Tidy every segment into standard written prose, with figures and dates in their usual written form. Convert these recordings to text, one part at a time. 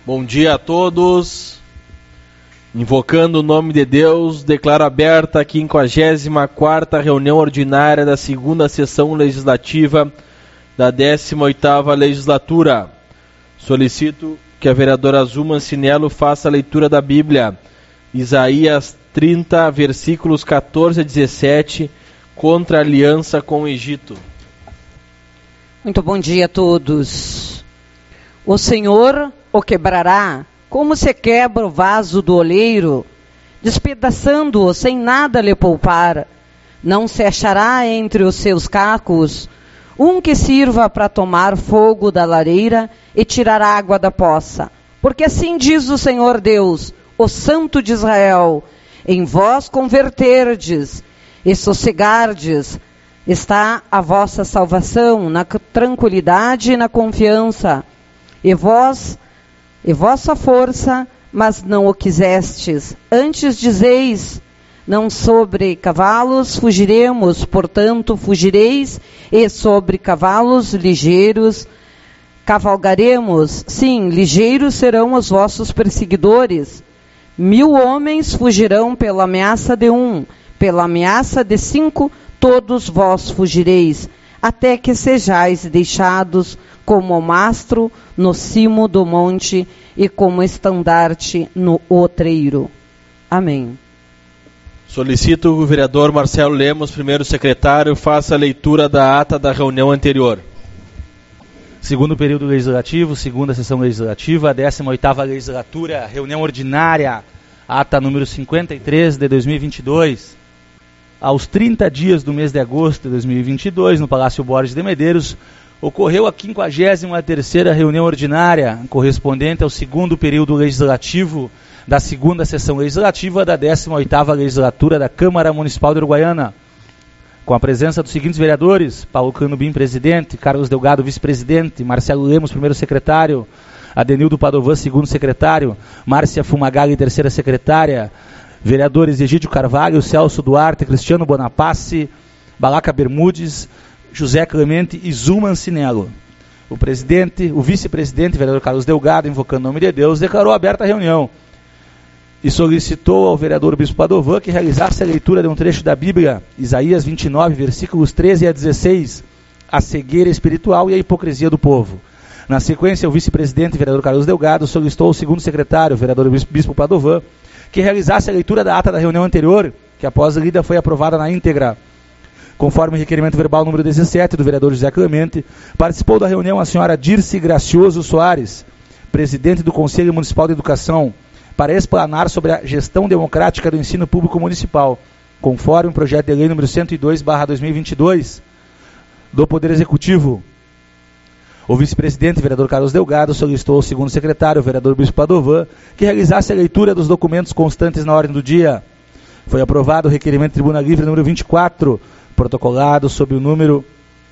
Bom dia a todos. Invocando o nome de Deus, declaro aberta a 54ª reunião ordinária da segunda sessão legislativa da 18ª legislatura. Solicito que a vereadora Azul Mancinello faça a leitura da Bíblia, Isaías 30, versículos 14 a 17, contra a aliança com o Egito. Muito bom dia a todos. O Senhor o quebrará, como se quebra o vaso do oleiro, despedaçando-o sem nada lhe poupar. Não se achará entre os seus cacos um que sirva para tomar fogo da lareira e tirar água da poça. Porque assim diz o Senhor Deus, o Santo de Israel: em vós converterdes e sossegardes, está a vossa salvação, na tranquilidade e na confiança. E vossa força, mas não o quisestes. Antes dizeis: não sobre cavalos fugiremos, portanto fugireis, e sobre cavalos ligeiros cavalgaremos. Sim, ligeiros serão os vossos perseguidores. 1000 homens fugirão pela ameaça de 1, pela ameaça de 5, todos vós fugireis, até que sejais deixados como o mastro no cimo do monte e como estandarte no outreiro. Amém. Solicito o vereador Marcelo Lemos, primeiro secretário, faça a leitura da ata da reunião anterior. Segundo período legislativo, segunda sessão legislativa, 18ª legislatura, reunião ordinária, ata número 53 de 2022. Aos 30 dias do mês de agosto de 2022, no Palácio Borges de Medeiros, ocorreu a 53ª reunião ordinária, correspondente ao segundo período legislativo da segunda sessão legislativa da 18ª legislatura da Câmara Municipal de Uruguaiana, com a presença dos seguintes vereadores: Paulo Canubim, presidente; Carlos Delgado, vice-presidente; Marcelo Lemos, primeiro secretário; Adenildo Padovan, segundo secretário; Márcia Fumagalli, terceira secretária; vereadores Egídio Carvalho, Celso Duarte, Cristiano Bonaparte, Balaca Bermudes, José Clemente e Azul Mancinello. O vice-presidente, vereador Carlos Delgado, invocando o nome de Deus, declarou aberta a reunião e solicitou ao vereador Bispo Padovan que realizasse a leitura de um trecho da Bíblia, Isaías 29, versículos 13 a 16, a cegueira espiritual e a hipocrisia do povo. Na sequência, o vice-presidente, vereador Carlos Delgado, solicitou ao segundo secretário, vereador Bispo Padovan, que realizasse a leitura da ata da reunião anterior, que após a lida foi aprovada na íntegra. Conforme o requerimento verbal número 17 do vereador José Clemente, participou da reunião a senhora Dirce Gracioso Soares, presidente do Conselho Municipal de Educação, para explanar sobre a gestão democrática do ensino público municipal, conforme o projeto de lei número 102/2022 do Poder Executivo. O vice-presidente, vereador Carlos Delgado, solicitou ao segundo secretário, o vereador Bispo Padovan, que realizasse a leitura dos documentos constantes na ordem do dia. Foi aprovado o requerimento de tribuna livre número 24, protocolado sob o número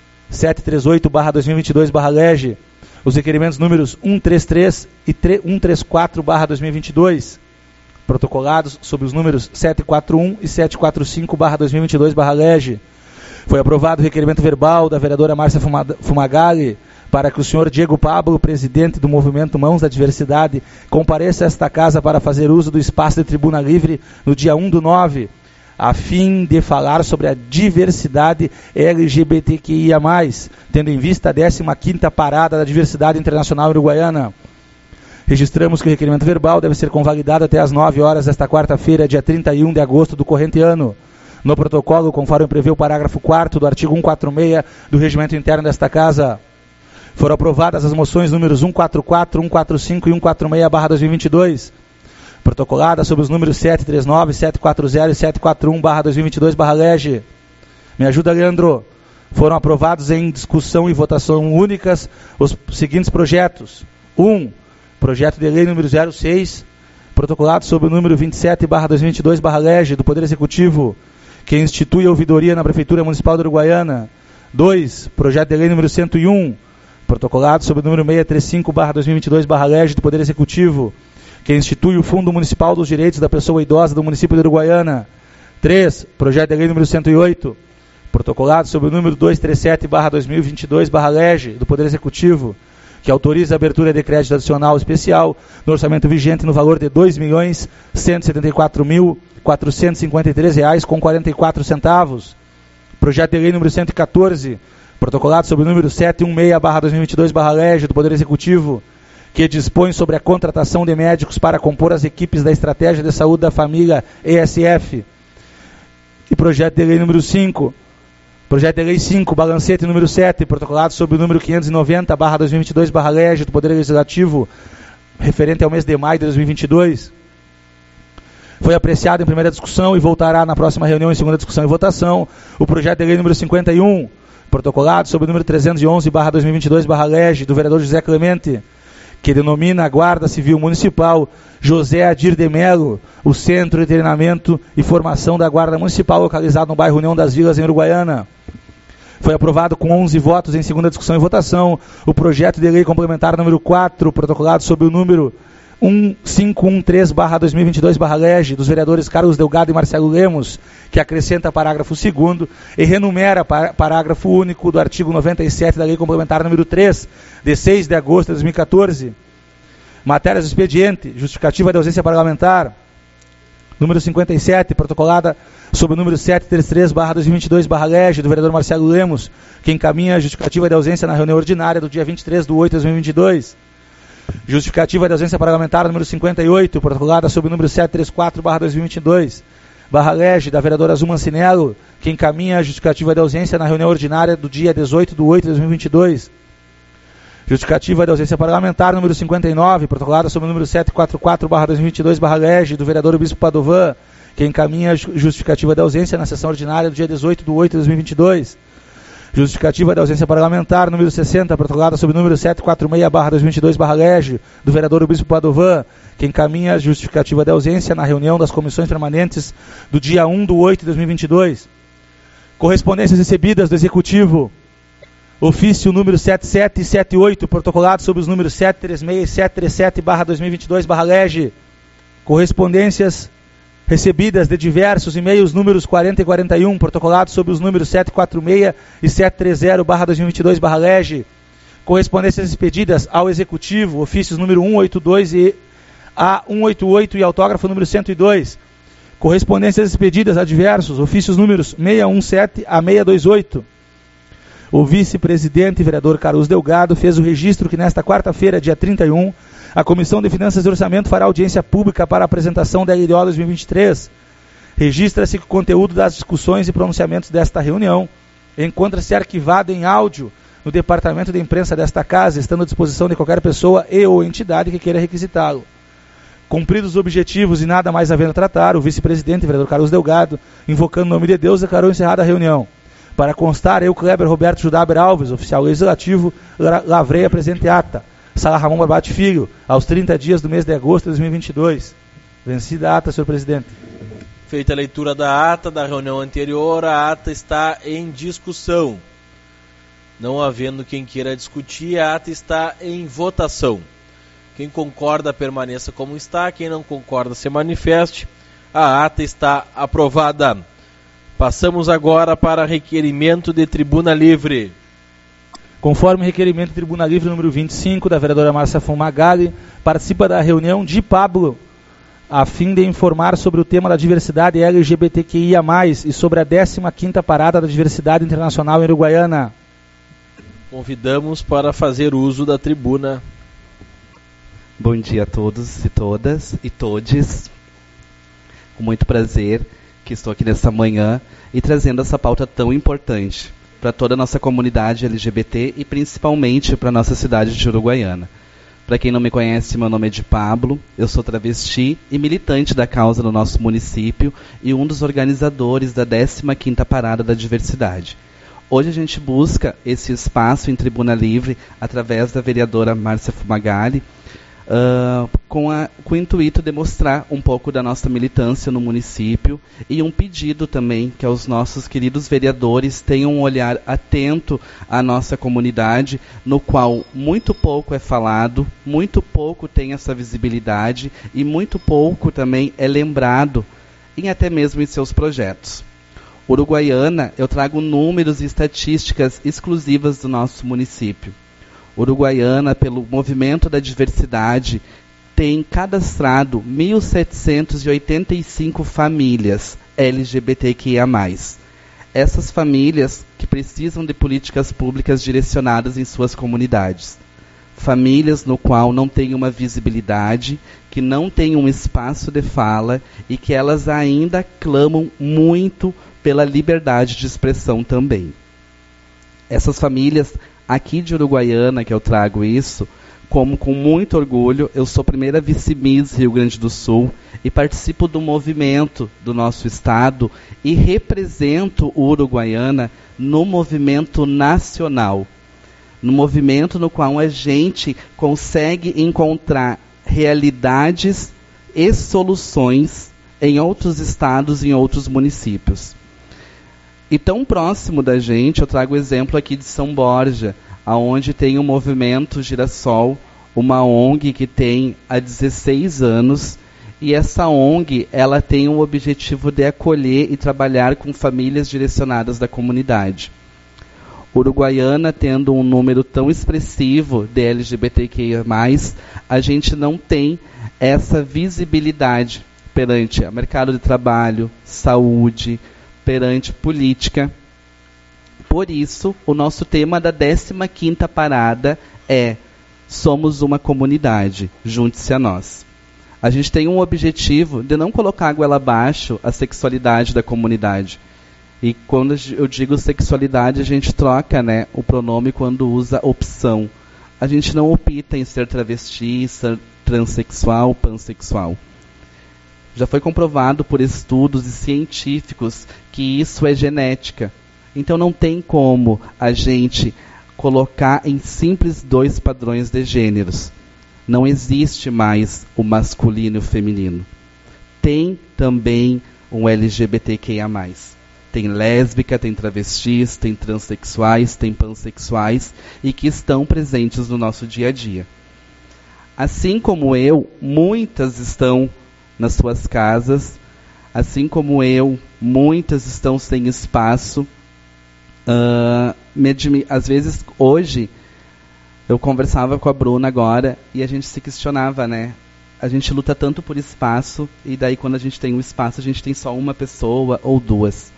738/2022/LEGE, os requerimentos números 133 e 134/2022, protocolados sob os números 741 e 745/2022/LEGE. Foi aprovado o requerimento verbal da vereadora Márcia Fumagalli para que o senhor Diego Pablo, presidente do movimento Mãos da Diversidade, compareça a esta casa para fazer uso do espaço de tribuna livre no dia 1/9, a fim de falar sobre a diversidade LGBTQIA+, tendo em vista a 15ª Parada da Diversidade Internacional Uruguaiana. Registramos que o requerimento verbal deve ser convalidado até às 9 horas desta quarta-feira, dia 31 de agosto do corrente ano. No protocolo, conforme prevê o parágrafo 4º do artigo 146 do Regimento Interno desta Casa, foram aprovadas as moções números 144, 145 e 146/2022, protocolada sob os números 739, 740 e 741/2022/LEGE. Me ajuda, Leandro. Foram aprovados em discussão e votação únicas os seguintes projetos. 1. Projeto de lei número 06, protocolado sob o número 27/2022/LEGE do Poder Executivo, que institui a ouvidoria na Prefeitura Municipal de Uruguaiana. 2. Projeto de lei número 101, protocolado sob o número 635/2022/LEGE do Poder Executivo, que institui o Fundo Municipal dos Direitos da Pessoa Idosa do município de Uruguaiana. 3. Projeto de lei número 108, protocolado sob o número 237/2022/LEGE do Poder Executivo, que autoriza a abertura de crédito adicional especial no orçamento vigente no valor de R$ 2.174.453,44 reais. Projeto de lei número 114, protocolado sob o número 716/2022/LEG do Poder Executivo, que dispõe sobre a contratação de médicos para compor as equipes da Estratégia de Saúde da Família ESF. E projeto de lei número 5, projeto de lei 5, balancete número 7, protocolado sob o número 590/2022/LEG do Poder Legislativo, referente ao mês de maio de 2022. Foi apreciado em primeira discussão e voltará na próxima reunião em segunda discussão e votação o projeto de lei número 51, protocolado sob o número 311/2022/LEG do vereador José Clemente, que denomina a Guarda Civil Municipal José Adir de Melo, o Centro de Treinamento e Formação da Guarda Municipal, localizado no bairro União das Vilas, em Uruguaiana. Foi aprovado com 11 votos em segunda discussão e votação o projeto de lei complementar número 4, protocolado sob o número 1513/2022/LEG dos vereadores Carlos Delgado e Marcelo Lemos, que acrescenta parágrafo 2º e renumera parágrafo único do artigo 97 da lei complementar número 3, de 6 de agosto de 2014. Matérias do expediente: justificativa de ausência parlamentar número 57, protocolada sob o número 733/2022/LEG do vereador Marcelo Lemos, que encaminha a justificativa de ausência na reunião ordinária do dia 23 de 8 de 2022. Justificativa de ausência parlamentar número 58, protocolada sob o número 734/2022/LEG da vereadora Azul Mancinello, que encaminha a justificativa de ausência na reunião ordinária do dia 18 de 8 de 2022. Justificativa de ausência parlamentar número 59, protocolada sob o número 744/2022/LEG do vereador Bispo Padovan, que encaminha a justificativa de ausência na sessão ordinária do dia 18 de 8 de 2022. Justificativa de ausência parlamentar número 60, protocolada sob o número 746/2022/LEG do vereador Bispo Padovan, que encaminha a justificativa de ausência na reunião das comissões permanentes do dia 1 de 8 de 2022. Correspondências recebidas do Executivo: ofício número 7778, protocolado sob os números 736 e 737/2022/LEG. Correspondências recebidas de diversos e-mails números 40 e 41, protocolados sob os números 746 e 730/2022/LEG. Correspondências expedidas ao Executivo, ofícios número 182 e A188 e autógrafo número 102. Correspondências expedidas a diversos, ofícios números 617 a 628. O vice-presidente, vereador Carlos Delgado, fez o registro que nesta quarta-feira, dia 31, a Comissão de Finanças e Orçamento fará audiência pública para a apresentação da LDO 2023. Registra-se que o conteúdo das discussões e pronunciamentos desta reunião encontra-se arquivado em áudio no departamento de imprensa desta casa, estando à disposição de qualquer pessoa e ou entidade que queira requisitá-lo. Cumpridos os objetivos e nada mais havendo a tratar, o vice-presidente, vereador Carlos Delgado, invocando o nome de Deus, declarou encerrada a reunião. Para constar, eu, Kleber Roberto Judaber Alves, oficial legislativo, lavrei a presente ata. Sala Ramon Barbate Filho, aos 30 dias do mês de agosto de 2022. Vencida a ata, senhor presidente. Feita a leitura da ata da reunião anterior, a ata está em discussão. Não havendo quem queira discutir, a ata está em votação. Quem concorda, permaneça como está. Quem não concorda, se manifeste. A ata está aprovada. Passamos agora para requerimento de tribuna livre. Conforme o requerimento de tribuna livre número 25 da vereadora Márcia Fumagalli, participa da reunião de Pablo, a fim de informar sobre o tema da diversidade LGBTQIA+, e sobre a 15ª Parada da Diversidade Internacional em Uruguaiana. Convidamos para fazer uso da tribuna. Bom dia a todos e todas e todes. Com muito prazer que estou aqui nesta manhã e trazendo essa pauta tão importante para toda a nossa comunidade LGBT e principalmente para a nossa cidade de Uruguaiana. Para quem não me conhece, meu nome é de Pablo, eu sou travesti e militante da causa no nosso município e um dos organizadores da 15ª Parada da Diversidade. Hoje a gente busca esse espaço em tribuna livre através da vereadora Márcia Fumagalli, com o intuito de mostrar um pouco da nossa militância no município e um pedido também que os nossos queridos vereadores tenham um olhar atento à nossa comunidade, no qual muito pouco é falado, muito pouco tem essa visibilidade e muito pouco também é lembrado, e até mesmo em seus projetos. Uruguaiana, eu trago números e estatísticas exclusivas do nosso município. Uruguaiana, pelo movimento da diversidade, tem cadastrado 1.785 famílias LGBTQIA+. Essas famílias que precisam de políticas públicas direcionadas em suas comunidades. Famílias no qual não tem uma visibilidade, que não tem um espaço de fala e que elas ainda clamam muito pela liberdade de expressão também. Essas famílias aqui de Uruguaiana, que eu trago isso, como com muito orgulho, eu sou primeira vice-miss Rio Grande do Sul e participo do movimento do nosso estado e represento o Uruguaiana no movimento nacional. No movimento no qual a gente consegue encontrar realidades e soluções em outros estados, em outros municípios. E tão próximo da gente, eu trago o exemplo aqui de São Borja, onde tem o movimento Girassol, uma ONG que tem há 16 anos, e essa ONG ela tem o objetivo de acolher e trabalhar com famílias direcionadas da comunidade. Uruguaiana, tendo um número tão expressivo de LGBTQIA+, a gente não tem essa visibilidade perante o mercado de trabalho, saúde, perante política. Por isso, o nosso tema da 15ª parada é Somos uma comunidade, junte-se a nós. A gente tem um objetivo de não colocar a goela abaixo a sexualidade da comunidade. E quando eu digo sexualidade, a gente troca, né, o pronome quando usa opção. A gente não opta em ser travesti, ser transexual, pansexual. Já foi comprovado por estudos e científicos que isso é genética. Então não tem como a gente colocar em simples 2 padrões de gêneros. Não existe mais o masculino e o feminino. Tem também um LGBTQIA+. Tem lésbica, tem travestis, tem transexuais, tem pansexuais e que estão presentes no nosso dia a dia. Assim como eu, muitas estão nas suas casas, assim como eu, muitas estão sem espaço. Às vezes, hoje, eu conversava com a Bruna agora e a gente se questionava, né? A gente luta tanto por espaço e daí quando a gente tem um espaço, a gente tem só uma pessoa ou 2.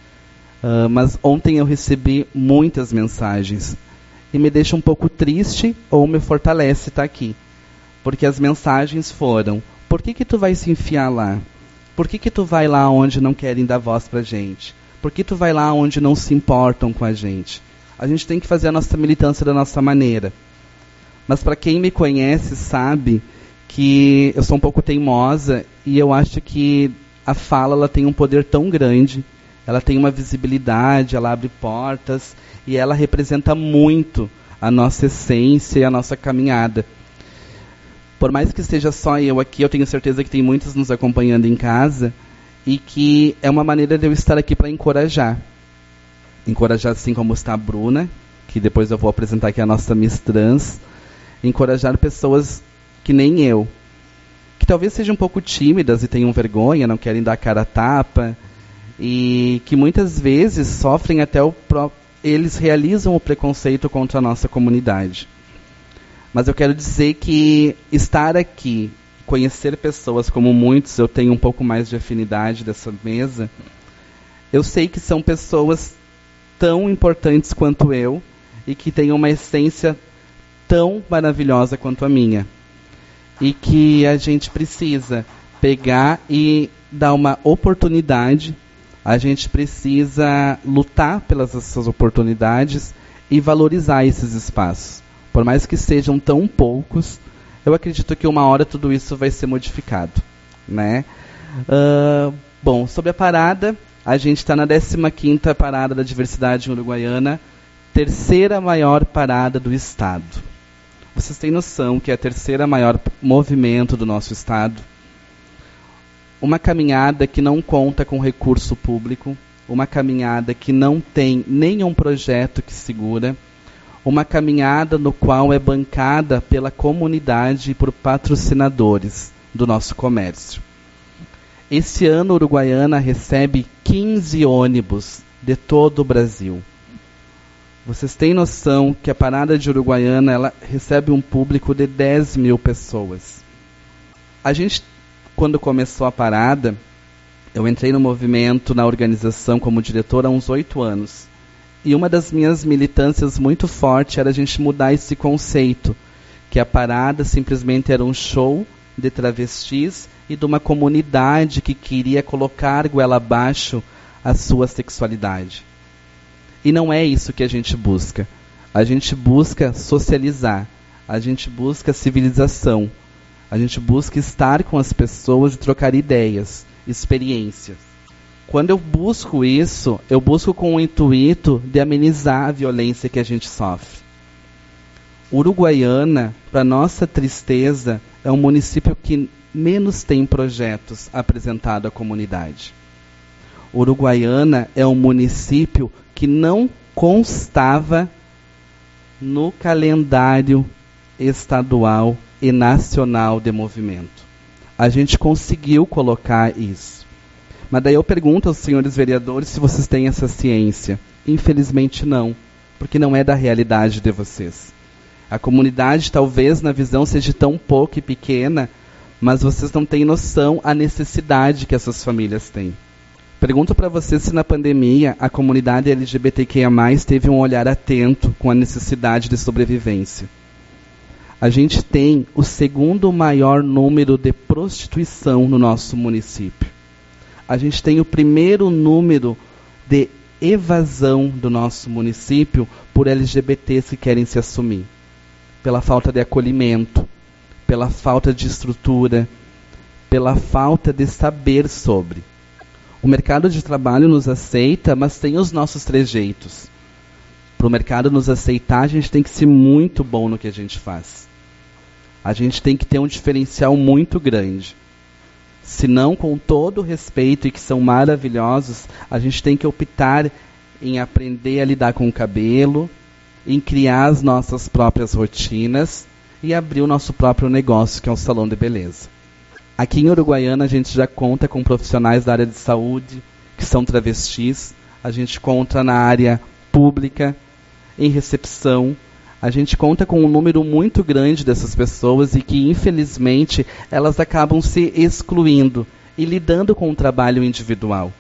Mas ontem eu recebi muitas mensagens e me deixa um pouco triste ou me fortalece estar aqui. Porque as mensagens foram: por que tu vai se enfiar lá? Por que tu vai lá onde não querem dar voz pra gente? Por que tu vai lá onde não se importam com a gente? A gente tem que fazer a nossa militância da nossa maneira. Mas para quem me conhece sabe que eu sou um pouco teimosa e eu acho que a fala ela tem um poder tão grande, ela tem uma visibilidade, ela abre portas e ela representa muito a nossa essência e a nossa caminhada. Por mais que esteja só eu aqui, eu tenho certeza que tem muitos nos acompanhando em casa e que é uma maneira de eu estar aqui para encorajar. Encorajar assim como está a Bruna, que depois eu vou apresentar aqui a nossa Miss Trans. Encorajar pessoas que nem eu, que talvez sejam um pouco tímidas e tenham vergonha, não querem dar cara a tapa, e que muitas vezes sofrem até eles realizam o preconceito contra a nossa comunidade. Mas eu quero dizer que estar aqui, conhecer pessoas como muitos, eu tenho um pouco mais de afinidade dessa mesa, eu sei que são pessoas tão importantes quanto eu e que têm uma essência tão maravilhosa quanto a minha. E que a gente precisa pegar e dar uma oportunidade, a gente precisa lutar pelas essas oportunidades e valorizar esses espaços. Por mais que sejam tão poucos, eu acredito que uma hora tudo isso vai ser modificado, né? Bom, sobre a parada, a gente está na 15ª parada da diversidade uruguaiana, 3ª maior parada do estado. Vocês têm noção que é a 3ª maior movimento do nosso estado? Uma caminhada que não conta com recurso público, uma caminhada que não tem nenhum projeto que segura, uma caminhada no qual é bancada pela comunidade e por patrocinadores do nosso comércio. Esse ano, Uruguaiana recebe 15 ônibus de todo o Brasil. Vocês têm noção que a parada de Uruguaiana ela recebe um público de 10 mil pessoas. A gente, quando começou a parada, eu entrei no movimento, na organização como diretor há uns 8 anos. E uma das minhas militâncias muito forte era a gente mudar esse conceito, que a parada simplesmente era um show de travestis e de uma comunidade que queria colocar goela abaixo a sua sexualidade. E não é isso que a gente busca. A gente busca socializar, a gente busca civilização, a gente busca estar com as pessoas e trocar ideias, experiências. Quando eu busco isso, eu busco com o intuito de amenizar a violência que a gente sofre. Uruguaiana, para nossa tristeza, é um município que menos tem projetos apresentados à comunidade. Uruguaiana é um município que não constava no calendário estadual e nacional de movimento. A gente conseguiu colocar isso. Mas daí eu pergunto aos senhores vereadores se vocês têm essa ciência. Infelizmente não, porque não é da realidade de vocês. A comunidade talvez na visão seja tão pouca e pequena, mas vocês não têm noção a necessidade que essas famílias têm. Pergunto para vocês se na pandemia a comunidade LGBTQIA+, teve um olhar atento com a necessidade de sobrevivência. A gente tem o segundo maior número de prostituição no nosso município. A gente tem o primeiro número de evasão do nosso município por LGBTs que querem se assumir. Pela falta de acolhimento, pela falta de estrutura, pela falta de saber sobre. O mercado de trabalho nos aceita, mas tem os nossos trejeitos. Para o mercado nos aceitar, a gente tem que ser muito bom no que a gente faz. A gente tem que ter um diferencial muito grande. Senão, com todo o respeito e que são maravilhosos, a gente tem que optar em aprender a lidar com o cabelo, em criar as nossas próprias rotinas e abrir o nosso próprio negócio, que é um salão de beleza. Aqui em Uruguaiana a gente já conta com profissionais da área de saúde, que são travestis, a gente conta na área pública, em recepção, a gente conta com um número muito grande dessas pessoas e que, infelizmente, elas acabam se excluindo e lidando com o trabalho individual.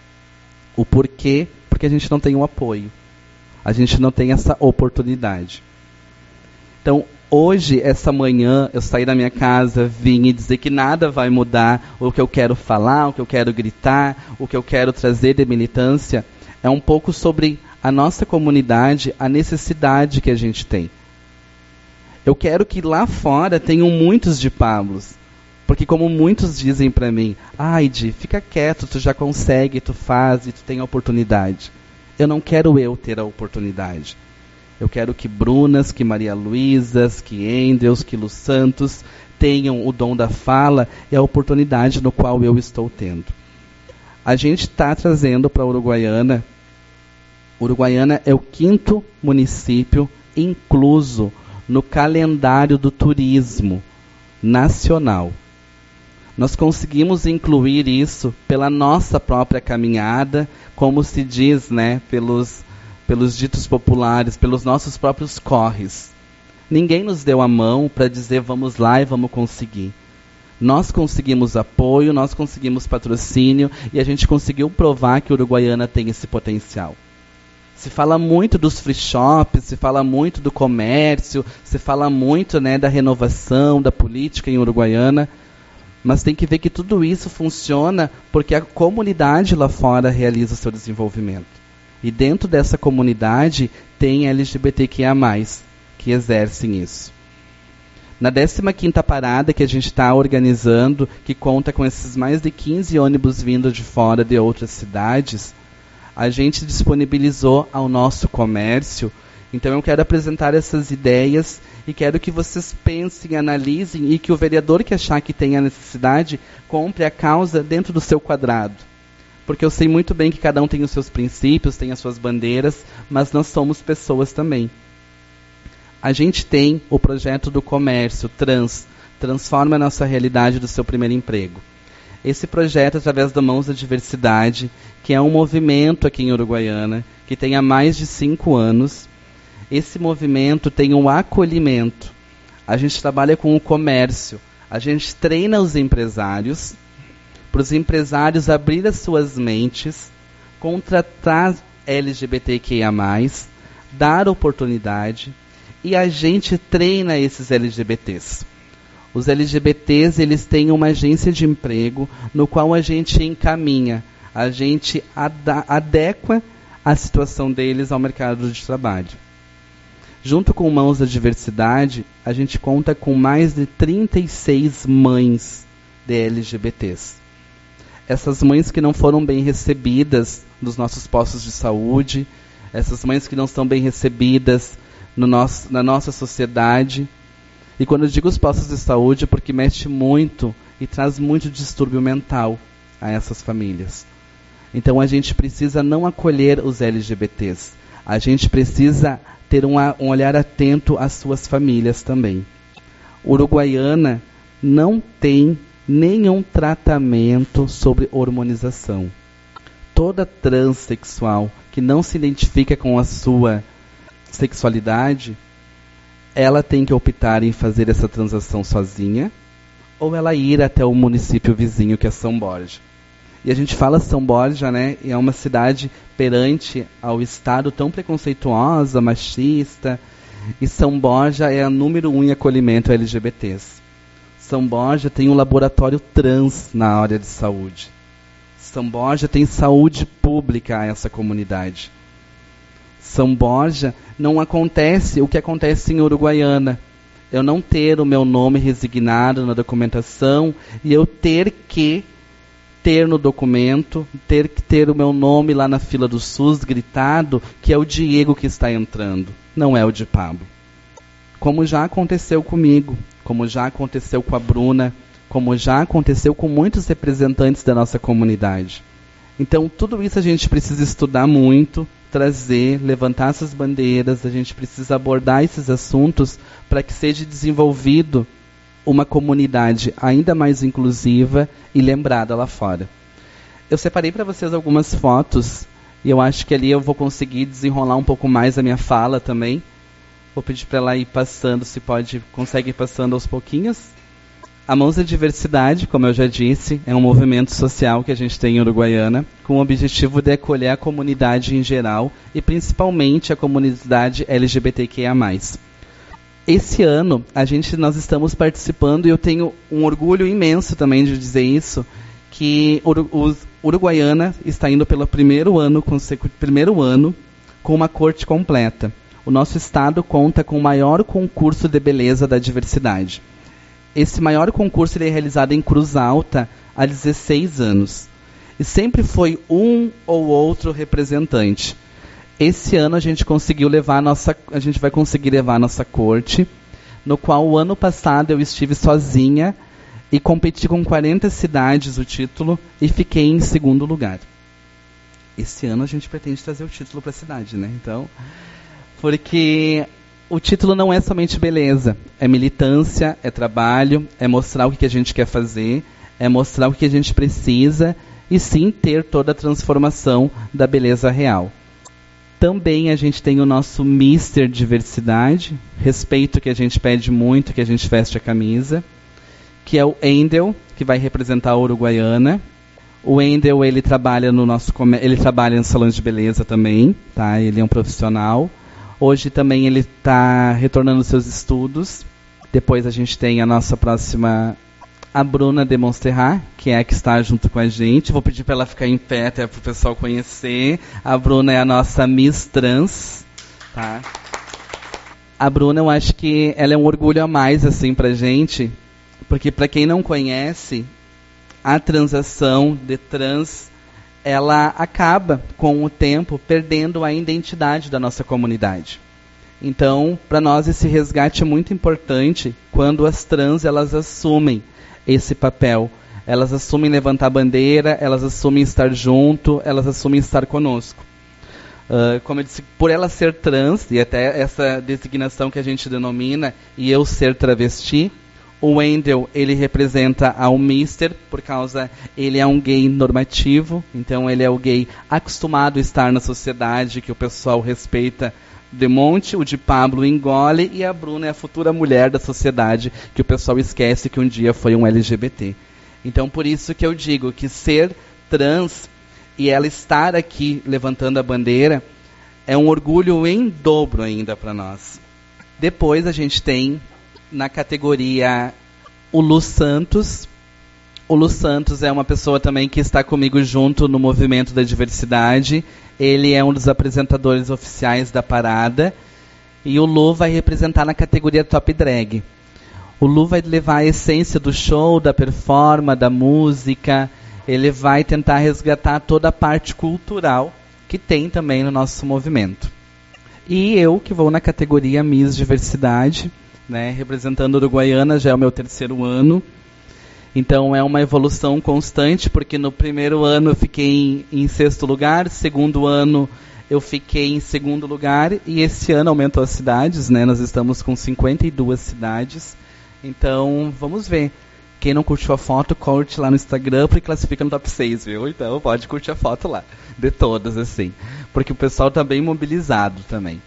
O porquê? Porque a gente não tem um apoio. A gente não tem essa oportunidade. Então, hoje, essa manhã, eu saí da minha casa, vim e dizer que nada vai mudar, o que eu quero falar, o que eu quero gritar, o que eu quero trazer de militância, é um pouco sobre a nossa comunidade, a necessidade que a gente tem. Eu quero que lá fora tenham muitos de Pablos, porque como muitos dizem para mim, Di, fica quieto, tu já consegue, tu faz e tu tem a oportunidade. Eu não quero eu ter a oportunidade. Eu quero que Brunas, que Maria Luísas, que Endels, que Lu Santos tenham o dom da fala e a oportunidade no qual eu estou tendo. A gente está trazendo para Uruguaiana. Uruguaiana é o 5º município incluso no calendário do turismo nacional. Nós conseguimos incluir isso pela nossa própria caminhada, como se diz, né, pelos ditos populares, pelos nossos próprios corres. Ninguém nos deu a mão para dizer vamos lá e vamos conseguir. Nós conseguimos apoio, nós conseguimos patrocínio e a gente conseguiu provar que Uruguaiana tem esse potencial. Se fala muito dos free shops, se fala muito do comércio, se fala muito, né, da renovação, da política em Uruguaiana, mas tem que ver que tudo isso funciona porque a comunidade lá fora realiza o seu desenvolvimento. E dentro dessa comunidade tem LGBTQIA+, que exercem isso. Na 15ª parada que a gente está organizando, que conta com esses mais de 15 ônibus vindo de fora de outras cidades, a gente disponibilizou ao nosso comércio. Então eu quero apresentar essas ideias e quero que vocês pensem, analisem e que o vereador que achar que tem a necessidade compre a causa dentro do seu quadrado. Porque eu sei muito bem que cada um tem os seus princípios, tem as suas bandeiras, mas nós somos pessoas também. A gente tem o projeto do comércio transforma a nossa realidade do seu primeiro emprego. Esse projeto, através da Mãos da Diversidade, que é um movimento aqui em Uruguaiana, que tem há mais de 5 anos, esse movimento tem um acolhimento. A gente trabalha com o comércio, a gente treina os empresários, para os empresários abrir as suas mentes, contratar LGBTQIA+, dar oportunidade, e a gente treina esses LGBTs. Os LGBTs, eles têm uma agência de emprego no qual a gente encaminha, a gente adequa a situação deles ao mercado de trabalho. Junto com Mãos da Diversidade, a gente conta com mais de 36 mães de LGBTs. Essas mães que não foram bem recebidas nos nossos postos de saúde, essas mães que não são bem recebidas na nossa sociedade. E quando eu digo os postos de saúde, é porque mexe muito e traz muito distúrbio mental a essas famílias. Então a gente precisa não acolher os LGBTs. A gente precisa ter um olhar atento às suas famílias também. Uruguaiana não tem nenhum tratamento sobre hormonização. Toda transexual que não se identifica com a sua sexualidade, ela tem que optar em fazer essa transação sozinha ou ela ir até o município vizinho, que é São Borja. E a gente fala São Borja, né? E é uma cidade perante ao Estado tão preconceituosa, machista. E São Borja é a número 1 em acolhimento a LGBTs. São Borja tem um laboratório trans na área de saúde. São Borja tem saúde pública a essa comunidade. São Borja não acontece o que acontece em Uruguaiana. Eu não ter o meu nome resignado na documentação e eu ter que ter no documento, ter que ter o meu nome lá na fila do SUS gritado que é o Diego que está entrando, não é o de Pablo. Como já aconteceu comigo, como já aconteceu com a Bruna, como já aconteceu com muitos representantes da nossa comunidade. Então, tudo isso a gente precisa estudar muito, trazer, levantar essas bandeiras, a gente precisa abordar esses assuntos para que seja desenvolvido uma comunidade ainda mais inclusiva e lembrada lá fora. Eu separei para vocês algumas fotos e eu acho que ali eu vou conseguir desenrolar um pouco mais a minha fala também. Vou pedir para ela ir passando, se consegue ir passando aos pouquinhos. A Mãos da Diversidade, como eu já disse, é um movimento social que a gente tem em Uruguaiana, com o objetivo de acolher a comunidade em geral e principalmente a comunidade LGBTQIA+. Esse ano, nós estamos participando, e eu tenho um orgulho imenso também de dizer isso, que Uruguaiana está indo pelo primeiro ano com uma corte completa. O nosso estado conta com o maior concurso de beleza da diversidade. Esse maior concurso ele é realizado em Cruz Alta há 16 anos. E sempre foi um ou outro representante. Esse ano a gente vai conseguir levar a nossa corte, no qual o ano passado eu estive sozinha e competi com 40 cidades o título e fiquei em segundo lugar. Esse ano a gente pretende trazer o título para a cidade, né? Então, porque o título não é somente beleza, é militância, é trabalho, é mostrar o que a gente quer fazer, é mostrar o que a gente precisa e sim ter toda a transformação da beleza real. Também a gente tem o nosso Mister Diversidade, respeito que a gente pede muito, que a gente veste a camisa, que é o Endel, que vai representar a Uruguaiana. O Endel, ele trabalha ele trabalha em salões de beleza também, tá? Ele é um profissional. Hoje também ele está retornando seus estudos. Depois a gente tem a nossa próxima, a Bruna de Montserrat, que é a que está junto com a gente. Vou pedir para ela ficar em pé até para o pessoal conhecer. A Bruna é a nossa Miss Trans, tá? A Bruna, eu acho que ela é um orgulho a mais assim para a gente, porque para quem não conhece, a transação de trans, ela acaba com o tempo perdendo a identidade da nossa comunidade. Então, para nós esse resgate é muito importante quando as trans elas assumem esse papel. Elas assumem levantar a bandeira, elas assumem estar junto, elas assumem estar conosco. Como eu disse, por ela ser trans, e até essa designação que a gente denomina, e eu ser travesti, O Wendel, ele representa ao Mister, por causa, ele é um gay normativo, então ele é o gay acostumado a estar na sociedade, que o pessoal respeita de monte. O de Pablo engole, e a Bruna é a futura mulher da sociedade, que o pessoal esquece que um dia foi um LGBT. Então, por isso que eu digo que ser trans e ela estar aqui levantando a bandeira é um orgulho em dobro ainda para nós. Depois a gente tem na categoria o Lu Santos. O Lu Santos é uma pessoa também que está comigo junto no movimento da diversidade. Ele é um dos apresentadores oficiais da parada. E o Lu vai representar na categoria Top Drag. O Lu vai levar a essência do show, da performance, da música. Ele vai tentar resgatar toda a parte cultural que tem também no nosso movimento. E eu, que vou na categoria Miss Diversidade, né, representando a Uruguaiana, já é o meu 3º ano. Então é uma evolução constante, porque no primeiro ano eu fiquei em 6º lugar, segundo ano eu fiquei em 2º lugar, e esse ano aumentou as cidades, né, nós estamos com 52 cidades. Então vamos ver. Quem não curtiu a foto, curte lá no Instagram, porque classifica no top 6, viu? Então pode curtir a foto lá, de todas, assim. Porque o pessoal está bem mobilizado também.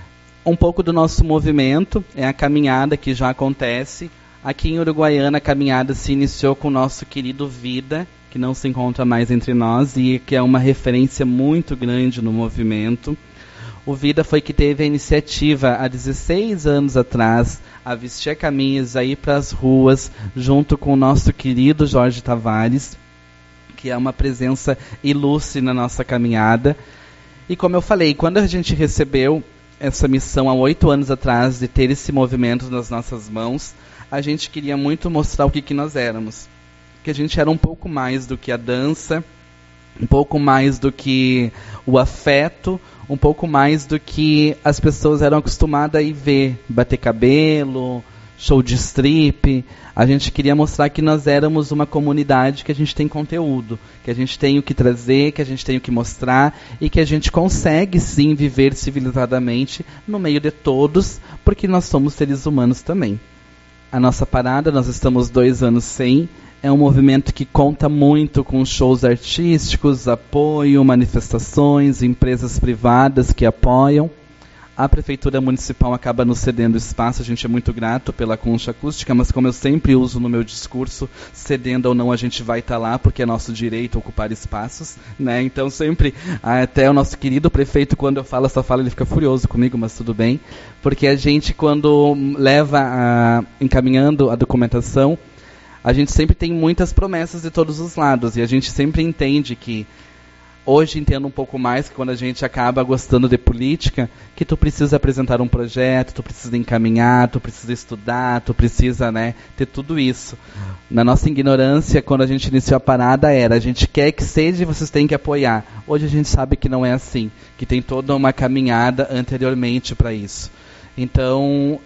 Um pouco do nosso movimento é a caminhada que já acontece. Aqui em Uruguaiana, a caminhada se iniciou com o nosso querido Vida, que não se encontra mais entre nós e que é uma referência muito grande no movimento. O Vida foi que teve a iniciativa há 16 anos atrás a vestir a camisa, a ir para as ruas, junto com o nosso querido Jorge Tavares, que é uma presença ilustre na nossa caminhada. E como eu falei, quando a gente recebeu essa missão há 8 anos atrás de ter esse movimento nas nossas mãos, a gente queria muito mostrar o que nós éramos. Que a gente era um pouco mais do que a dança, um pouco mais do que o afeto, um pouco mais do que as pessoas eram acostumadas a ir ver, bater cabelo, show de strip. A gente queria mostrar que nós éramos uma comunidade que a gente tem conteúdo, que a gente tem o que trazer, que a gente tem o que mostrar e que a gente consegue sim viver civilizadamente no meio de todos, porque nós somos seres humanos também. A nossa parada, nós estamos 2 anos sem, é um movimento que conta muito com shows artísticos, apoio, manifestações, empresas privadas que apoiam. A Prefeitura Municipal acaba nos cedendo espaço, a gente é muito grato pela concha acústica, mas como eu sempre uso no meu discurso, cedendo ou não, a gente vai estar lá, porque é nosso direito ocupar espaços, né? Então sempre, até o nosso querido prefeito, quando eu falo essa fala, ele fica furioso comigo, mas tudo bem, porque a gente, quando leva, encaminhando a documentação, a gente sempre tem muitas promessas de todos os lados, e a gente sempre entende que hoje entendo um pouco mais que quando a gente acaba gostando de política, que tu precisa apresentar um projeto, tu precisa encaminhar, tu precisa estudar, tu precisa, né, ter tudo isso. Na nossa ignorância, quando a gente iniciou a parada, a gente quer que seja e vocês têm que apoiar. Hoje a gente sabe que não é assim, que tem toda uma caminhada anteriormente para isso. Então,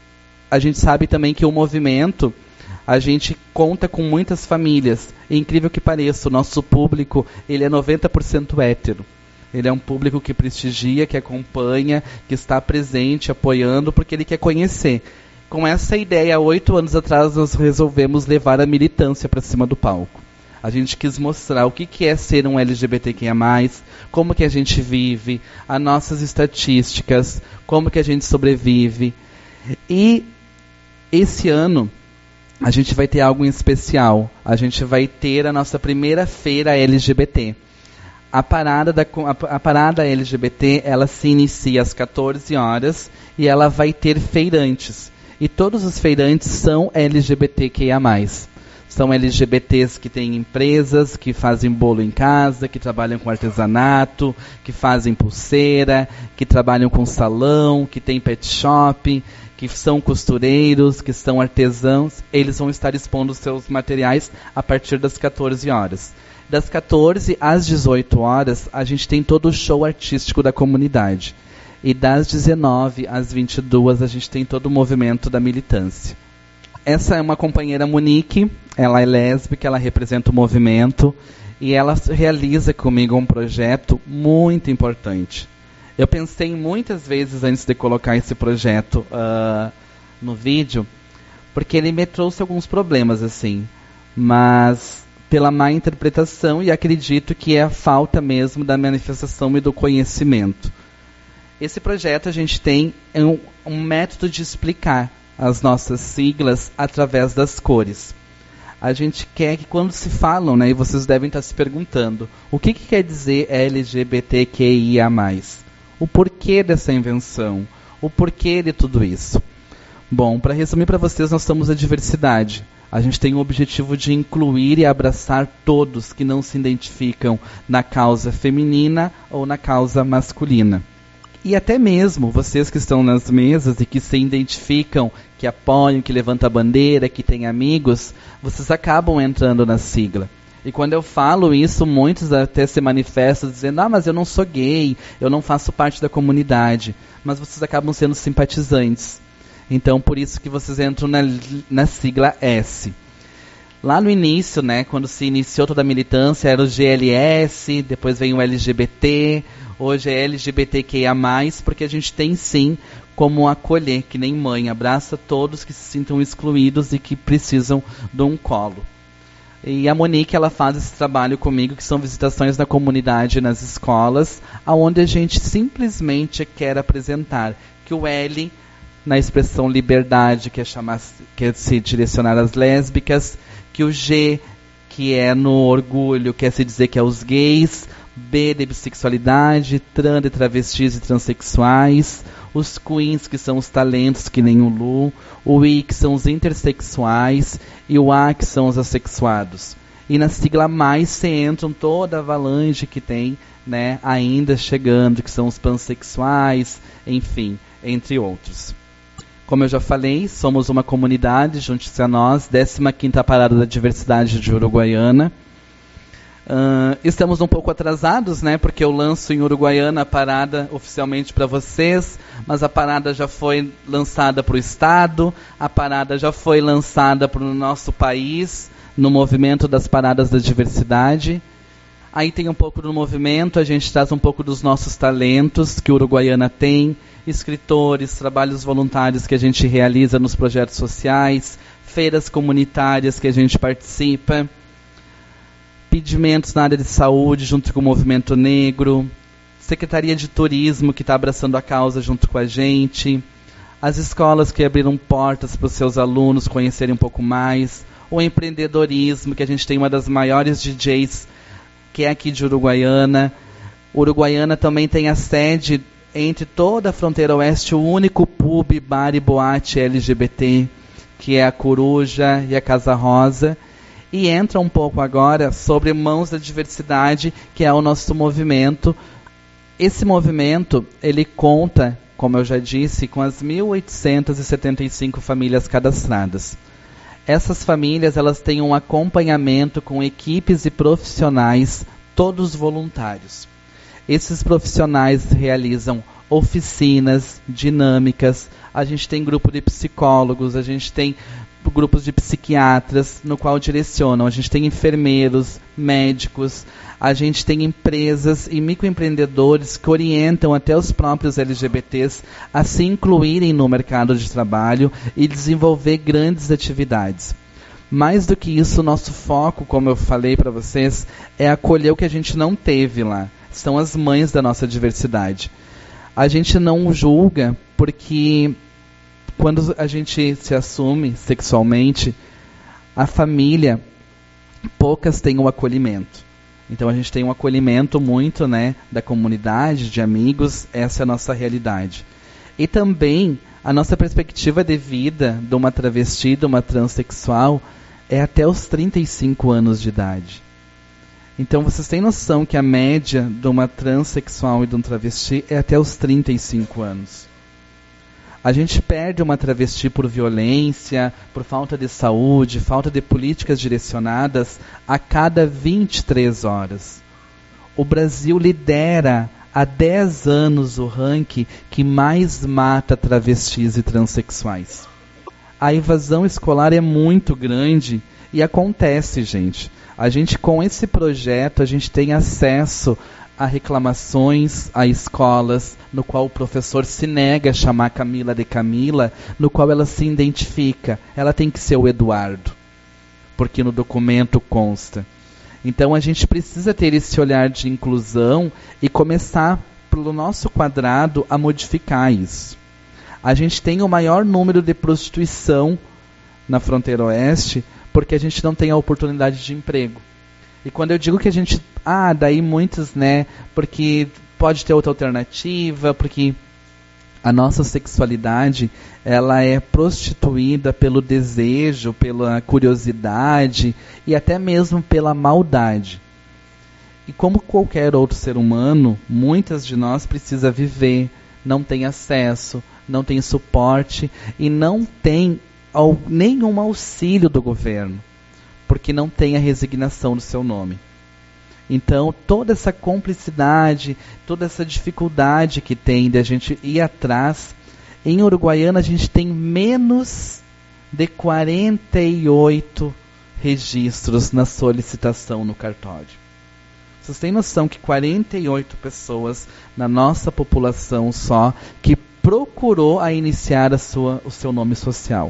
a gente sabe também que o movimento, a gente conta com muitas famílias. É incrível que pareça, o nosso público, ele é 90% hétero. Ele é um público que prestigia, que acompanha, que está presente, apoiando, porque ele quer conhecer. Com essa ideia, há 8 anos atrás, nós resolvemos levar a militância para cima do palco. A gente quis mostrar o que é ser um LGBTQIA+, como que a gente vive, as nossas estatísticas, como que a gente sobrevive. E esse ano a gente vai ter algo em especial. A gente vai ter a nossa primeira feira LGBT. A parada LGBT, ela se inicia às 14 horas e ela vai ter feirantes. E todos os feirantes são LGBTQIA+. São LGBTs que têm empresas, que fazem bolo em casa, que trabalham com artesanato, que fazem pulseira, que trabalham com salão, que tem pet shop, que são costureiros, que são artesãos. Eles vão estar expondo seus materiais a partir das 14 horas. Das 14 às 18 horas, a gente tem todo o show artístico da comunidade. E das 19 às 22, a gente tem todo o movimento da militância. Essa é uma companheira Monique, ela é lésbica, ela representa o movimento e ela realiza comigo um projeto muito importante. Eu pensei muitas vezes antes de colocar esse projeto no vídeo, porque ele me trouxe alguns problemas, assim, mas pela má interpretação, e acredito que é a falta mesmo da manifestação e do conhecimento. Esse projeto a gente tem um método de explicar as nossas siglas através das cores. A gente quer que quando se falam, né, e vocês devem estar se perguntando, o que quer dizer LGBTQIA+. O porquê dessa invenção, o porquê de tudo isso. Bom, para resumir para vocês, nós somos a diversidade. A gente tem o objetivo de incluir e abraçar todos que não se identificam na causa feminina ou na causa masculina. E até mesmo vocês que estão nas mesas e que se identificam, que apoiam, que levantam a bandeira, que têm amigos, vocês acabam entrando na sigla. E quando eu falo isso, muitos até se manifestam dizendo, mas eu não sou gay, eu não faço parte da comunidade. Mas vocês acabam sendo simpatizantes. Então, por isso que vocês entram na sigla S. Lá no início, né, quando se iniciou toda a militância, era o GLS, depois veio o LGBT, hoje é LGBTQIA+, porque a gente tem sim como acolher, que nem mãe, abraça todos que se sintam excluídos e que precisam de um colo. E a Monique, ela faz esse trabalho comigo, que são visitações na comunidade, nas escolas, onde a gente simplesmente quer apresentar que o L, na expressão liberdade, quer se direcionar às lésbicas, que o G, que é no orgulho, quer se dizer que é os gays, B de bissexualidade, trans de travestis e transexuais, os queens, que são os talentos, que nem o Lu, o I, que são os intersexuais, e o A, que são os assexuados. E na sigla mais se entram toda a avalanche que tem, né, ainda chegando, que são os pansexuais, enfim, entre outros. Como eu já falei, somos uma comunidade, junte-se a nós, 15ª Parada da Diversidade de Uruguaiana. Estamos um pouco atrasados, né, porque eu lanço em Uruguaiana a parada oficialmente para vocês, mas a parada já foi lançada para o Estado, a parada já foi lançada para o nosso país, no movimento das paradas da diversidade. Aí tem um pouco do movimento, a gente traz um pouco dos nossos talentos que Uruguaiana tem, escritores, trabalhos voluntários que a gente realiza nos projetos sociais, feiras comunitárias que a gente participa, pedimentos na área de saúde junto com o movimento negro, Secretaria de Turismo que está abraçando a causa junto com a gente, as escolas que abriram portas para os seus alunos conhecerem um pouco mais, o empreendedorismo, que a gente tem uma das maiores DJs que é aqui de Uruguaiana. Uruguaiana também tem a sede entre toda a fronteira oeste, o único pub, bar e boate LGBT, que é a Coruja e a Casa Rosa. E entra um pouco agora sobre Mãos da Diversidade, que é o nosso movimento. Esse movimento, ele conta, como eu já disse, com as 1.875 famílias cadastradas. Essas famílias, elas têm um acompanhamento com equipes e profissionais, todos voluntários. Esses profissionais realizam oficinas, dinâmicas, a gente tem grupo de psicólogos, a gente tem grupos de psiquiatras, no qual direcionam, a gente tem enfermeiros, médicos, a gente tem empresas e microempreendedores que orientam até os próprios LGBTs a se incluírem no mercado de trabalho e desenvolver grandes atividades. Mais do que isso, nosso foco, como eu falei para vocês, é acolher o que a gente não teve lá. São as mães da nossa diversidade. A gente não julga porque quando a gente se assume sexualmente, a família, poucas têm o acolhimento. Então a gente tem um acolhimento muito, né, da comunidade, de amigos, essa é a nossa realidade. E também a nossa perspectiva de vida de uma travesti, de uma transexual, é até os 35 anos de idade. Então vocês têm noção que a média de uma transexual e de um travesti é até os 35 anos. A gente perde uma travesti por violência, por falta de saúde, falta de políticas direcionadas a cada 23 horas. O Brasil lidera há 10 anos o ranking que mais mata travestis e transexuais. A evasão escolar é muito grande e acontece, gente. A gente, com esse projeto, a gente tem acesso há reclamações, há escolas no qual o professor se nega a chamar Camila de Camila, no qual ela se identifica. Ela tem que ser o Eduardo, porque no documento consta. Então a gente precisa ter esse olhar de inclusão e começar pelo nosso quadrado a modificar isso. A gente tem o maior número de prostituição na fronteira oeste porque a gente não tem a oportunidade de emprego. E quando eu digo que a gente... daí muitos, né? Porque pode ter outra alternativa, porque a nossa sexualidade, ela é prostituída pelo desejo, pela curiosidade e até mesmo pela maldade. E como qualquer outro ser humano, muitas de nós precisa viver, não tem acesso, não tem suporte e não tem nenhum auxílio do governo, porque não tem a resignação do seu nome. Então, toda essa complicidade, toda essa dificuldade que tem de a gente ir atrás, em Uruguaiana a gente tem menos de 48 registros na solicitação no cartório. Vocês têm noção que 48 pessoas na nossa população só que procurou a iniciar o seu nome social.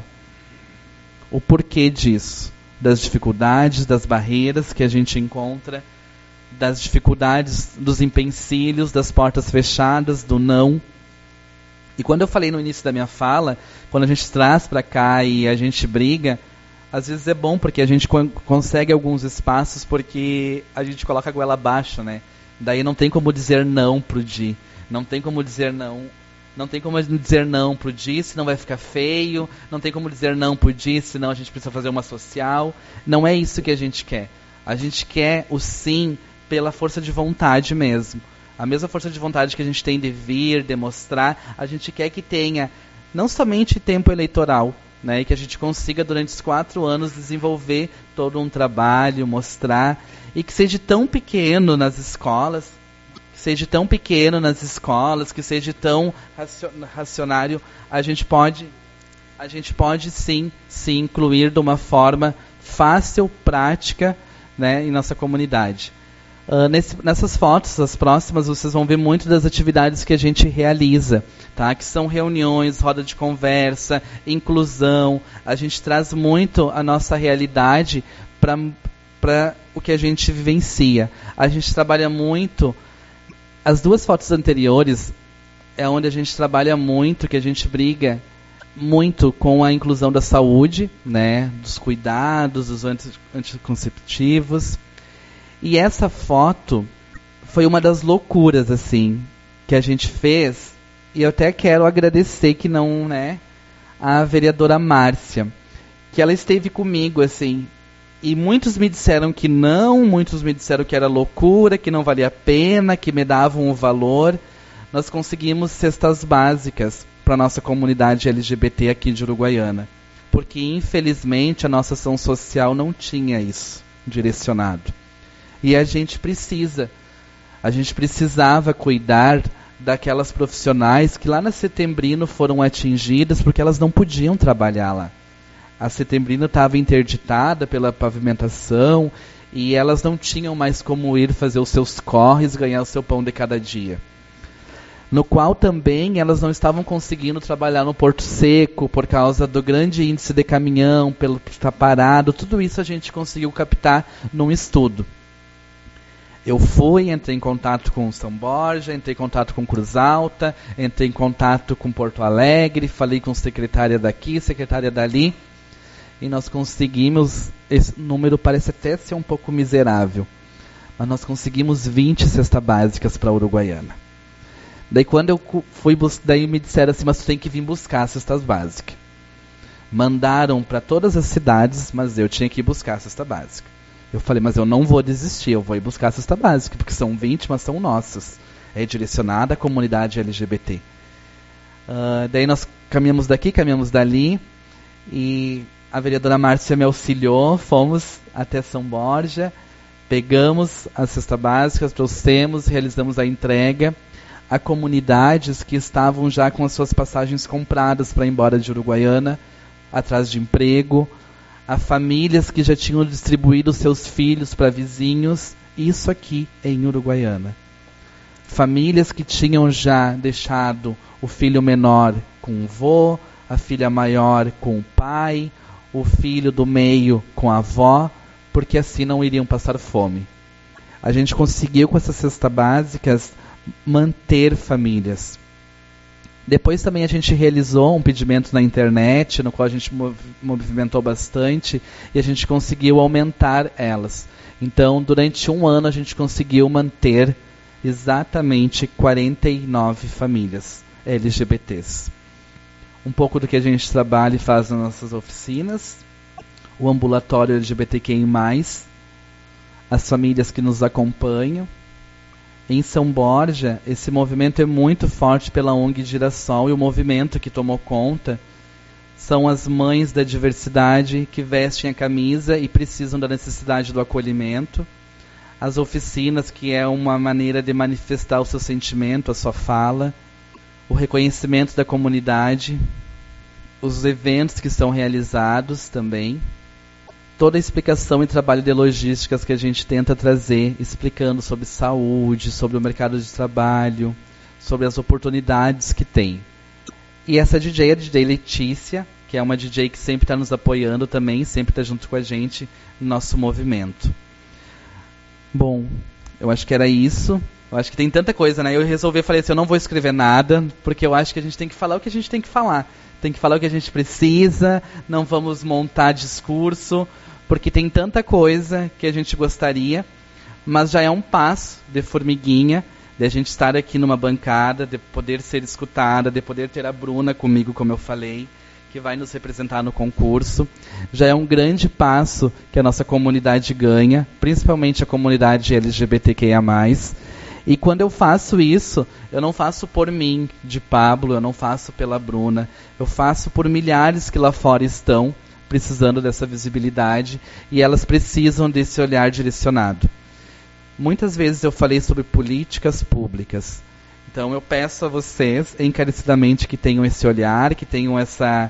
O porquê disso? Das dificuldades, das barreiras que a gente encontra, das dificuldades, dos empecilhos, das portas fechadas, do não. E quando eu falei no início da minha fala, quando a gente traz para cá e a gente briga, às vezes é bom porque a gente consegue alguns espaços porque a gente coloca a goela abaixo, né? Daí não tem como dizer não pro Di. Não tem como dizer não. Não tem como dizer não pro Di, senão vai ficar feio. Não tem como dizer não pro Di, senão a gente precisa fazer uma social. Não é isso que a gente quer. A gente quer o sim pela força de vontade mesmo. A mesma força de vontade que a gente tem de vir, de mostrar, a gente quer que tenha não somente tempo eleitoral, né, e que a gente consiga durante os 4 anos desenvolver todo um trabalho, mostrar, e que seja tão pequeno nas escolas, que seja tão racionário, a gente pode sim se incluir de uma forma fácil, prática, né, em nossa comunidade. Nessas fotos, as próximas, vocês vão ver muito das atividades que a gente realiza, tá? Que são reuniões, roda de conversa, inclusão. A gente traz muito a nossa realidade para o que a gente vivencia. A gente trabalha muito... As 2 fotos anteriores é onde a gente trabalha muito, que a gente briga muito com a inclusão da saúde, né? Dos cuidados, dos anticonceptivos. E essa foto foi uma das loucuras, assim, que a gente fez. E eu até quero agradecer que não, né, a vereadora Márcia, que ela esteve comigo, assim. E muitos me disseram que não, muitos me disseram que era loucura, que não valia a pena, que me davam o valor. Nós conseguimos cestas básicas para a nossa comunidade LGBT aqui de Uruguaiana. Porque, infelizmente, a nossa ação social não tinha isso direcionado. E a gente precisava cuidar daquelas profissionais que lá na Setembrino foram atingidas porque elas não podiam trabalhar lá. A Setembrino estava interditada pela pavimentação e elas não tinham mais como ir fazer os seus corres, ganhar o seu pão de cada dia. No qual também elas não estavam conseguindo trabalhar no Porto Seco por causa do grande índice de caminhão, pelo estar parado. Tudo isso a gente conseguiu captar num estudo. Eu entrei em contato com São Borja, entrei em contato com Cruz Alta, entrei em contato com Porto Alegre, falei com secretária daqui, secretária dali, e nós conseguimos, esse número parece até ser um pouco miserável, mas nós conseguimos 20 cestas básicas para a Uruguaiana. Daí quando eu fui daí me disseram assim, mas tu tem que vir buscar cestas básicas. Mandaram para todas as cidades, mas eu tinha que ir buscar a cesta básica. Eu falei, mas eu não vou desistir, eu vou ir buscar a cesta básica, porque são 20, mas são nossas. É direcionada à comunidade LGBT. Daí nós caminhamos daqui, caminhamos dali, e a vereadora Márcia me auxiliou, fomos até São Borja, pegamos a cesta básica, trouxemos, realizamos a entrega a comunidades que estavam já com as suas passagens compradas para ir embora de Uruguaiana, atrás de emprego, a famílias que já tinham distribuído seus filhos para vizinhos, isso aqui em Uruguaiana. famílias que tinham já deixado o filho menor com o vô, a filha maior com o pai, o filho do meio com a avó, porque assim não iriam passar fome. A gente conseguiu com essas cestas básicas manter famílias. Depois também a gente realizou um pedimento na internet, no qual a gente movimentou bastante, e a gente conseguiu aumentar elas. Então, durante um ano, a gente conseguiu manter exatamente 49 famílias LGBTs. Um pouco do que a gente trabalha e faz nas nossas oficinas, o ambulatório LGBTQI+, as famílias que nos acompanham. Em São Borja, esse movimento é muito forte pela ONG Girassol, e o movimento que tomou conta são as mães da diversidade que vestem a camisa e precisam da necessidade do acolhimento. As oficinas, que é uma maneira de manifestar o seu sentimento, a sua fala. O reconhecimento da comunidade. Os eventos que são realizados também. Toda a explicação e trabalho de logísticas que a gente tenta trazer, explicando sobre saúde, sobre o mercado de trabalho, sobre as oportunidades que tem. E essa DJ é a DJ Letícia, que é uma DJ que sempre está nos apoiando também, sempre está junto com a gente no nosso movimento. Bom, eu acho que era isso. Eu acho que tem tanta coisa, né? Eu resolvi, falei assim, eu não vou escrever nada, porque eu acho que a gente tem que falar o que a gente tem que falar. Tem que falar o que a gente precisa, não vamos montar discurso, porque tem tanta coisa que a gente gostaria, mas já é um passo de formiguinha, de a gente estar aqui numa bancada, de poder ser escutada, de poder ter a Bruna comigo, como eu falei, que vai nos representar no concurso. Já é um grande passo que a nossa comunidade ganha, principalmente a comunidade LGBTQIA+. E quando eu faço isso, eu não faço por mim, de Pablo, eu não faço pela Bruna, eu faço por milhares que lá fora estão precisando dessa visibilidade, e elas precisam desse olhar direcionado. Muitas vezes eu falei sobre políticas públicas. Então eu peço a vocês, encarecidamente, que tenham esse olhar, que tenham essa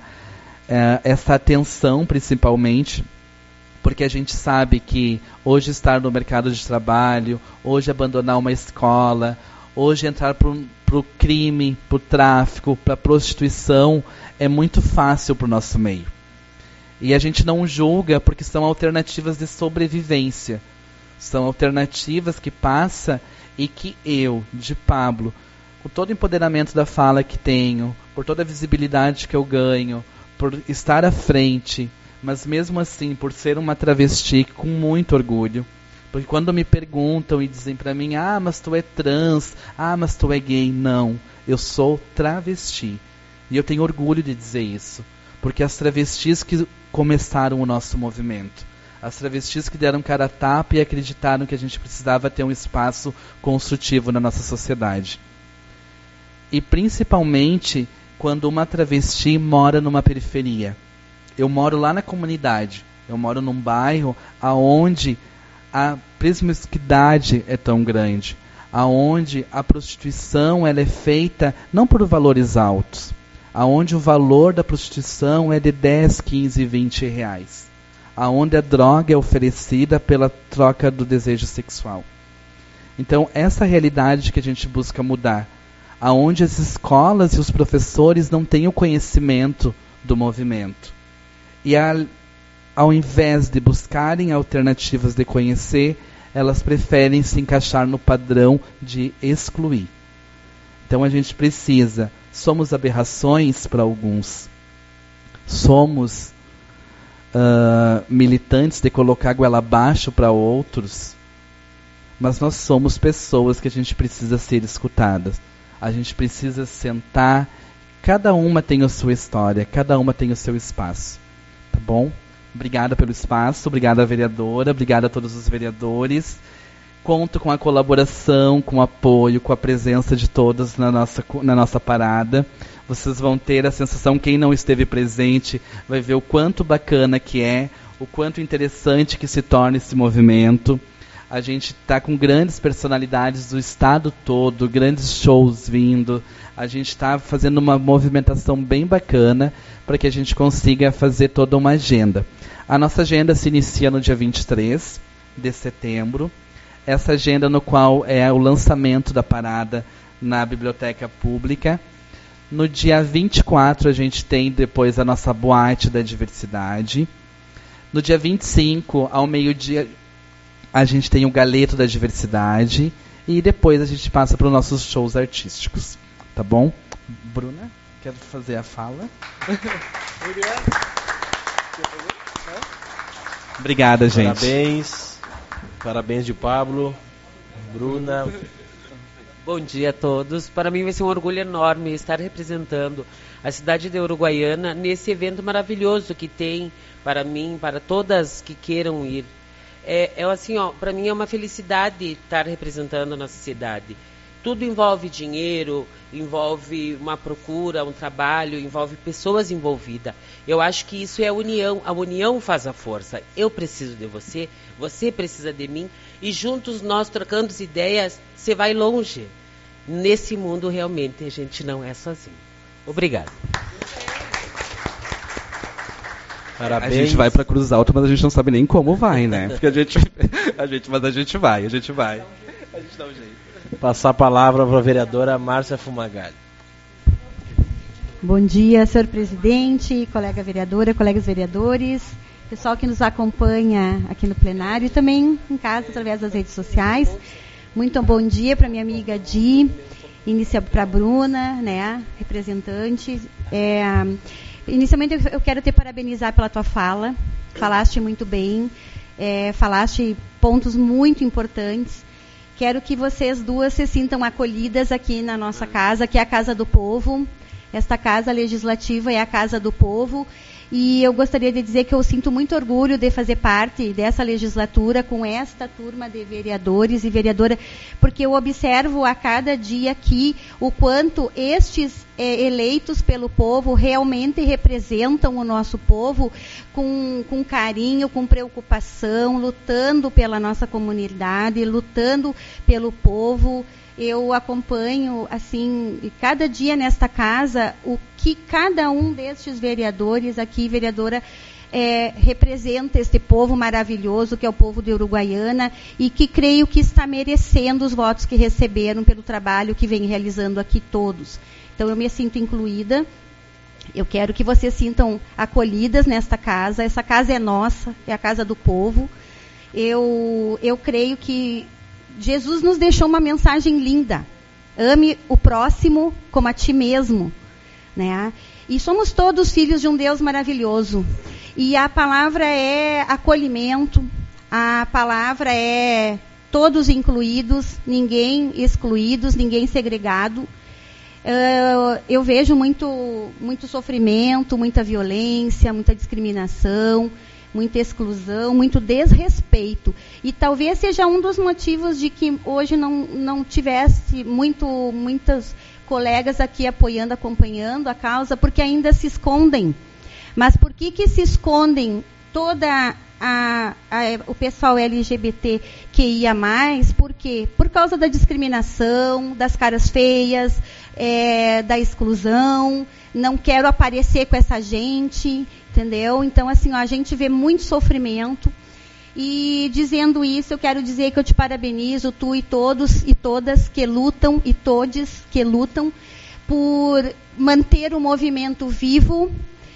atenção, principalmente, porque a gente sabe que hoje estar no mercado de trabalho, hoje abandonar uma escola, hoje entrar para o crime, para o tráfico, para a prostituição, é muito fácil para o nosso meio. E a gente não julga porque são alternativas de sobrevivência. São alternativas que passa e que eu, de Pablo, por todo o empoderamento da fala que tenho, por toda a visibilidade que eu ganho, por estar à frente, mas mesmo assim, por ser uma travesti, com muito orgulho. Porque quando me perguntam e dizem para mim, mas tu é trans, mas tu é gay, não, eu sou travesti. E eu tenho orgulho de dizer isso, porque as travestis que começaram o nosso movimento, as travestis que deram cara a tapa e acreditaram que a gente precisava ter um espaço construtivo na nossa sociedade. E principalmente quando uma travesti mora numa periferia. Eu moro lá na comunidade, eu moro num bairro onde a promiscuidade é tão grande, aonde a prostituição ela é feita não por valores altos, aonde o valor da prostituição é de 10, 15, 20 reais, aonde a droga é oferecida pela troca do desejo sexual. Então, essa realidade que a gente busca mudar, aonde as escolas e os professores não têm o conhecimento do movimento. E ao invés de buscarem alternativas de conhecer, elas preferem se encaixar no padrão de excluir. Então a gente precisa, somos aberrações para alguns, somos militantes de colocar goela abaixo para outros, mas nós somos pessoas que a gente precisa ser escutadas. A gente precisa sentar, cada uma tem a sua história, cada uma tem o seu espaço. Tá bom? Obrigada pelo espaço, obrigada vereadora, obrigada a todos os vereadores. Conto com a colaboração, com o apoio, com a presença de todos na nossa parada. Vocês vão ter a sensação, quem não esteve presente vai ver o quanto bacana que é, o quanto interessante que se torna esse movimento. A gente está com grandes personalidades do estado todo, grandes shows vindo. A gente está fazendo uma movimentação bem bacana para que a gente consiga fazer toda uma agenda. A nossa agenda se inicia no dia 23 de setembro. essa agenda no qual é o lançamento da parada na Biblioteca Pública. No dia 24 a gente tem depois a nossa boate da diversidade. No dia 25, ao meio-dia, a gente tem o Galeto da Diversidade. E depois a gente passa para os nossos shows artísticos. Tá bom? Bruna, quer fazer a fala? Obrigada, gente. Parabéns. Parabéns de Pablo. Bruna. Bom dia a todos. Para mim vai ser um orgulho enorme estar representando a cidade de Uruguaiana nesse evento maravilhoso que tem para mim, para todas que queiram ir. Assim, para mim é uma felicidade estar representando a nossa cidade. Tudo envolve dinheiro, envolve uma procura, um trabalho, envolve pessoas envolvidas. Eu acho que isso é a união faz a força. Eu preciso de você, você precisa de mim, e juntos nós trocando ideias, você vai longe. Nesse mundo realmente a gente não é sozinho. Obrigado. Parabéns. A gente vai para Cruz Alta, mas a gente não sabe nem como vai, né? Porque a gente vai. A gente dá um jeito. Passar a palavra para a vereadora Márcia Fumagalli. Bom dia, senhor presidente, colega vereadora, colegas vereadores, pessoal que nos acompanha aqui no plenário e também em casa através das redes sociais. Muito bom dia para minha amiga Di, para a Bruna, né, representante. Inicialmente eu quero te parabenizar pela tua fala, falaste muito bem, falaste pontos muito importantes. Quero que vocês duas se sintam acolhidas aqui na nossa casa, que é a Casa do Povo. Esta casa legislativa é a Casa do Povo. E eu gostaria de dizer que eu sinto muito orgulho de fazer parte dessa legislatura com esta turma de vereadores e vereadoras, porque eu observo a cada dia aqui o quanto estes eleitos pelo povo realmente representam o nosso povo com carinho, com preocupação, lutando pela nossa comunidade, lutando pelo povo. Eu acompanho, assim, cada dia nesta casa, o que cada um destes vereadores aqui, vereadora, representa este povo maravilhoso, que é o povo de Uruguaiana, e que creio que está merecendo os votos que receberam pelo trabalho que vem realizando aqui todos. Então, eu me sinto incluída. Eu quero que vocês sintam acolhidas nesta casa. Essa casa é nossa, é a casa do povo. Eu creio que Jesus nos deixou uma mensagem linda. Ame o próximo como a ti mesmo, né? E somos todos filhos de um Deus maravilhoso. E a palavra é acolhimento, a palavra é todos incluídos, ninguém excluídos, ninguém segregado. Eu vejo muito sofrimento, muita violência, muita discriminação, muita exclusão, muito desrespeito. E talvez seja um dos motivos de que hoje não tivesse muitos colegas aqui apoiando, acompanhando a causa, porque ainda se escondem. Mas por que se escondem toda o pessoal LGBT que ia mais? Por quê? Por causa da discriminação, das caras feias, da exclusão. Não quero aparecer com essa gente, entendeu? Então, assim, a gente vê muito sofrimento. E dizendo isso, eu quero dizer que eu te parabenizo, tu e todos e todas que lutam, e todes que lutam, por manter o movimento vivo,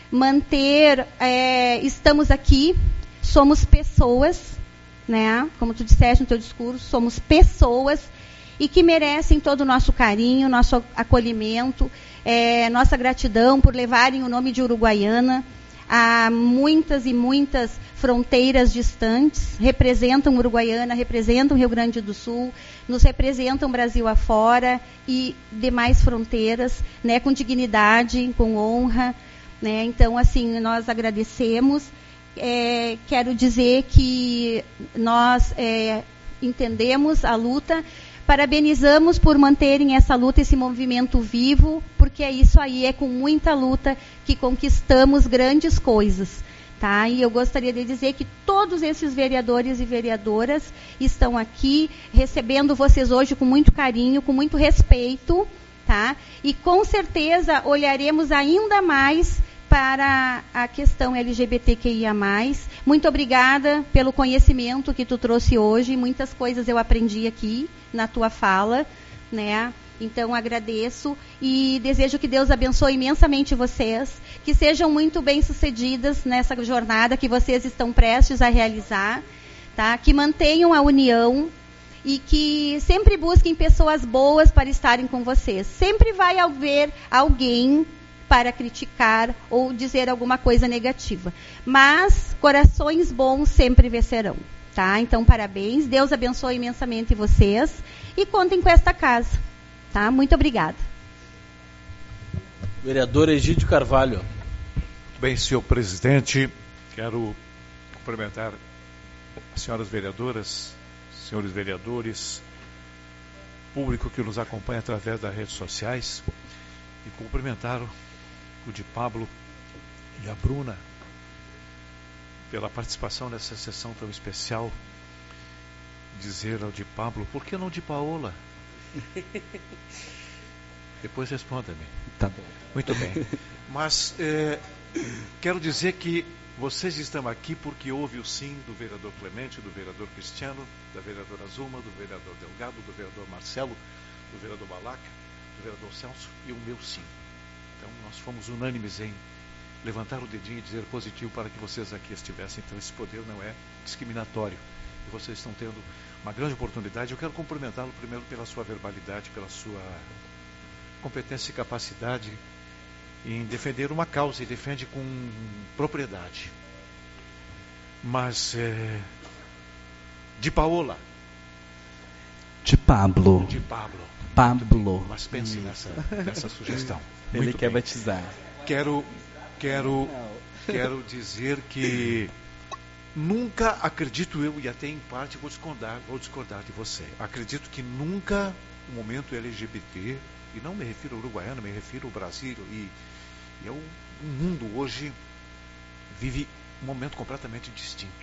estamos aqui, somos pessoas, né? Como tu disseste no teu discurso, somos pessoas e que merecem todo o nosso carinho, nosso acolhimento, nossa gratidão por levarem o nome de Uruguaiana a muitas e muitas fronteiras distantes, representam Uruguaiana, representam Rio Grande do Sul, nos representam Brasil afora e demais fronteiras, né, com dignidade, com honra, né? Então, assim, nós agradecemos. Quero dizer que nós entendemos a luta, parabenizamos por manterem essa luta, esse movimento vivo, porque é isso aí, é com muita luta que conquistamos grandes coisas, tá? E eu gostaria de dizer que todos esses vereadores e vereadoras estão aqui recebendo vocês hoje com muito carinho, com muito respeito, tá? E com certeza olharemos ainda mais para a questão LGBTQIA+. Muito obrigada pelo conhecimento que tu trouxe hoje. Muitas coisas eu aprendi aqui na tua fala, né? Então, agradeço e desejo que Deus abençoe imensamente vocês, que sejam muito bem-sucedidas nessa jornada que vocês estão prestes a realizar, tá? Que mantenham a união e que sempre busquem pessoas boas para estarem com vocês. Sempre vai haver alguém para criticar ou dizer alguma coisa negativa, mas corações bons sempre vencerão, tá? Então, parabéns, Deus abençoe imensamente vocês e contem com esta casa. Tá? Muito obrigada. Vereador Egídio Carvalho. Muito bem, senhor presidente, quero cumprimentar as senhoras vereadoras, senhores vereadores, público que nos acompanha através das redes sociais, e cumprimentar o Di Pablo e a Bruna pela participação nessa sessão tão especial. Dizer ao Di Pablo, por que não Di Paola? Depois responda-me. Tá bom. Muito bem. Mas quero dizer que vocês estão aqui porque houve o sim do vereador Clemente, do vereador Cristiano, da vereadora Zuma, do vereador Delgado, do vereador Marcelo, do vereador Balaca, do vereador Celso e o meu sim. Então nós fomos unânimes em levantar o dedinho e dizer positivo para que vocês aqui estivessem. Então esse poder não é discriminatório. E vocês estão tendo uma grande oportunidade. Eu quero cumprimentá-lo primeiro pela sua verbalidade, pela sua competência e capacidade em defender uma causa, e defende com propriedade. Mas Di Paola. Di Pablo. Di Pablo. Pablo. Mas pense nessa sugestão. Ele Muito quer bem. batizar. Quero dizer que nunca, acredito eu, e até em parte vou discordar de você, acredito que nunca o momento LGBT, e não me refiro ao uruguaiano, me refiro ao Brasil, e o mundo hoje vive um momento completamente distinto.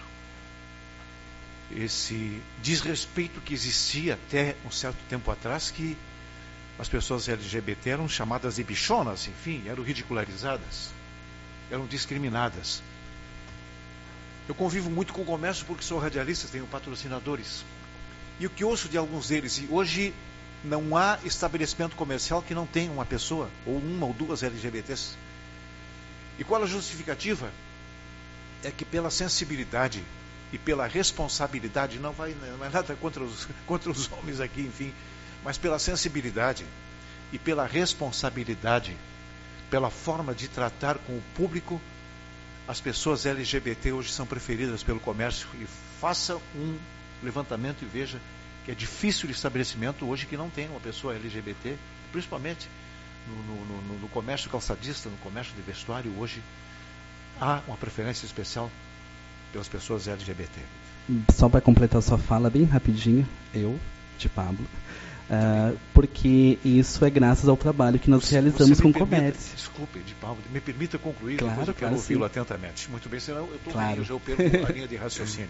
Esse desrespeito que existia até um certo tempo atrás, que as pessoas LGBT eram chamadas de bichonas, enfim, eram ridicularizadas, eram discriminadas. Eu convivo muito com o comércio porque sou radialista, tenho patrocinadores. E o que ouço de alguns deles, e hoje não há estabelecimento comercial que não tenha uma pessoa, ou uma ou duas LGBTs. E qual a justificativa? É que pela sensibilidade e pela responsabilidade, não é nada contra os homens aqui, enfim, mas pela sensibilidade e pela responsabilidade, pela forma de tratar com o público, as pessoas LGBT hoje são preferidas pelo comércio. E faça um levantamento e veja que é difícil o estabelecimento hoje que não tem uma pessoa LGBT, principalmente no comércio calçadista, no comércio de vestuário. Hoje há uma preferência especial pelas pessoas LGBT. Só para completar sua fala bem rapidinho, Di Pablo, porque isso é graças ao trabalho que nós realizamos com o comércio. Desculpe, Di Pablo, me permita concluir, claro, depois eu quero ouvi-lo atentamente. Muito bem, senão eu já perco a linha de raciocínio.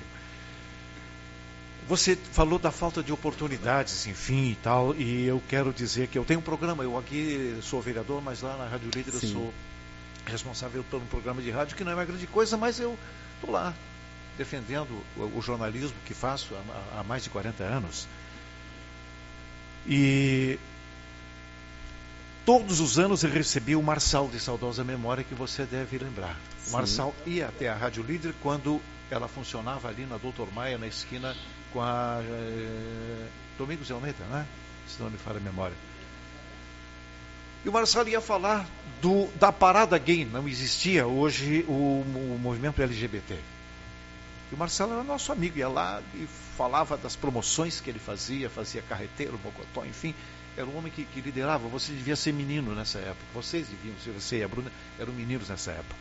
Você falou da falta de oportunidades, enfim, e tal, e eu quero dizer que eu tenho um programa, eu aqui sou vereador, mas lá na Rádio Líder eu sou responsável por um programa de rádio que não é uma grande coisa, mas eu estou lá defendendo o jornalismo que faço há mais de 40 anos. E todos os anos eu recebi o Marçal de saudosa memória, que você deve lembrar. O Marçal ia até a Rádio Líder quando ela funcionava ali na Doutor Maia, na esquina com a Domingos de Almeida, né? Se não me falha a memória. E o Marçal ia falar da parada gay. Não existia hoje o movimento LGBT. E o Marcelo era nosso amigo, ia lá e falava das promoções que ele fazia carreteiro, mocotó, enfim. Era um homem que liderava. Você devia ser menino nessa época. Vocês deviam ser, você e a Bruna eram meninos nessa época.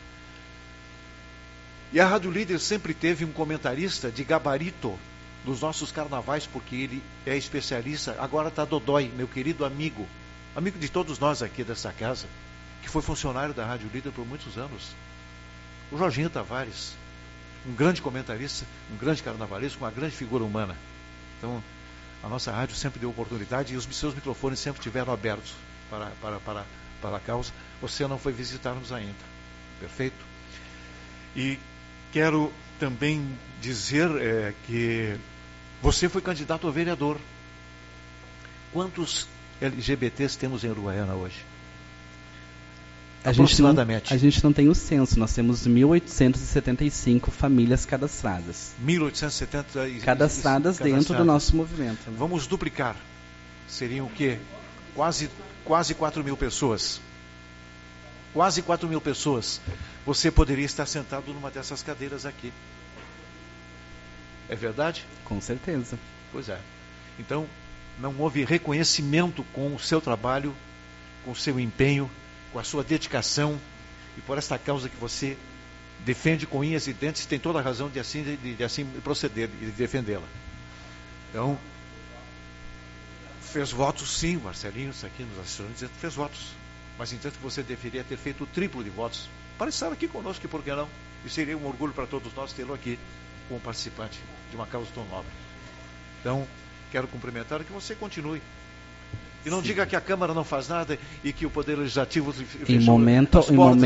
E a Rádio Líder sempre teve um comentarista de gabarito dos nossos carnavais, porque ele é especialista. Agora está Dodói, meu querido amigo de todos nós aqui dessa casa, que foi funcionário da Rádio Líder por muitos anos. O Jorginho Tavares, um grande comentarista, um grande carnavalesco, uma grande figura humana. Então, a nossa rádio sempre deu oportunidade e os seus microfones sempre estiveram abertos para a causa. Você não foi visitar-nos ainda. Perfeito? E quero também dizer que você foi candidato a vereador. Quantos LGBTs temos em Uruguaiana hoje? Aproximadamente. A gente não tem o censo, nós temos 1.875 famílias cadastradas. 1.870 cadastradas dentro do nosso movimento. Né? Vamos duplicar. Seriam o quê? Quase 4.000 pessoas. Quase 4.000 pessoas. Você poderia estar sentado numa dessas cadeiras aqui. É verdade? Com certeza. Pois é. Então, não houve reconhecimento com o seu trabalho, com o seu empenho, com a sua dedicação e por esta causa que você defende com unhas e dentes, tem toda a razão de assim proceder e de defendê-la. Então, fez votos sim, o Marcelinho está aqui nos assistindo dizendo que fez votos, mas entendo que você deveria ter feito o triplo de votos para estar aqui conosco, e por que não? E seria um orgulho para todos nós tê-lo aqui como participante de uma causa tão nobre. Então, quero cumprimentar que você continue. E não diga que a Câmara não faz nada e que o Poder Legislativo em momento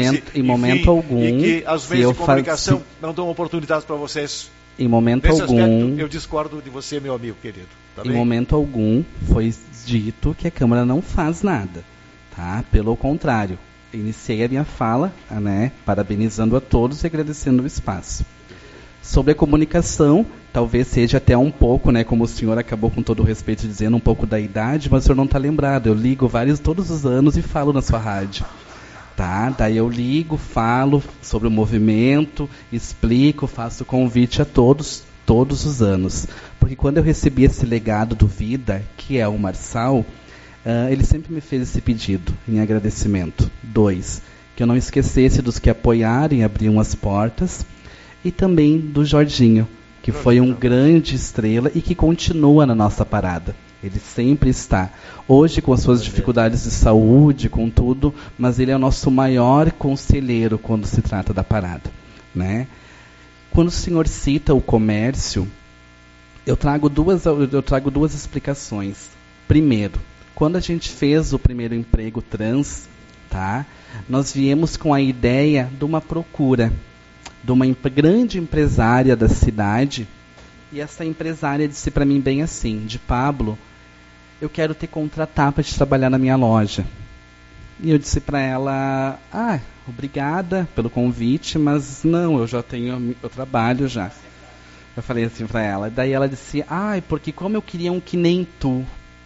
algum, e que os meios de comunicação não dão oportunidades para vocês. Em momento Nesse algum, aspecto, eu discordo de você, meu amigo querido. Tá bem? Momento algum foi dito que a Câmara não faz nada, tá? Pelo contrário, iniciei a minha fala, né, parabenizando a todos e agradecendo o espaço. Sobre a comunicação, talvez seja até um pouco, né, como o senhor acabou com todo o respeito dizendo, um pouco da idade, mas o senhor não está lembrado. Eu ligo todos os anos e falo na sua rádio. Tá? Daí eu ligo, falo sobre o movimento, explico, faço convite a todos os anos. Porque quando eu recebi esse legado do Vida, que é o Marçal, ele sempre me fez esse pedido em agradecimento. 2, que eu não esquecesse dos que apoiaram e abriam as portas. E também do Jorginho, que foi um grande estrela e que continua na nossa parada. Ele sempre está. Hoje, com as suas dificuldades de saúde, com tudo, mas ele é o nosso maior conselheiro quando se trata da parada. Né? Quando o senhor cita o comércio, eu trago duas explicações. Primeiro, quando a gente fez o primeiro emprego trans, tá? Nós viemos com a ideia de uma procura de uma grande empresária da cidade, e essa empresária disse para mim bem assim, de Pablo, eu quero te contratar para te trabalhar na minha loja. E eu disse para ela, obrigada pelo convite, mas não, eu trabalho já. Eu falei assim para ela, daí ela disse, porque como eu queria um que nem tu.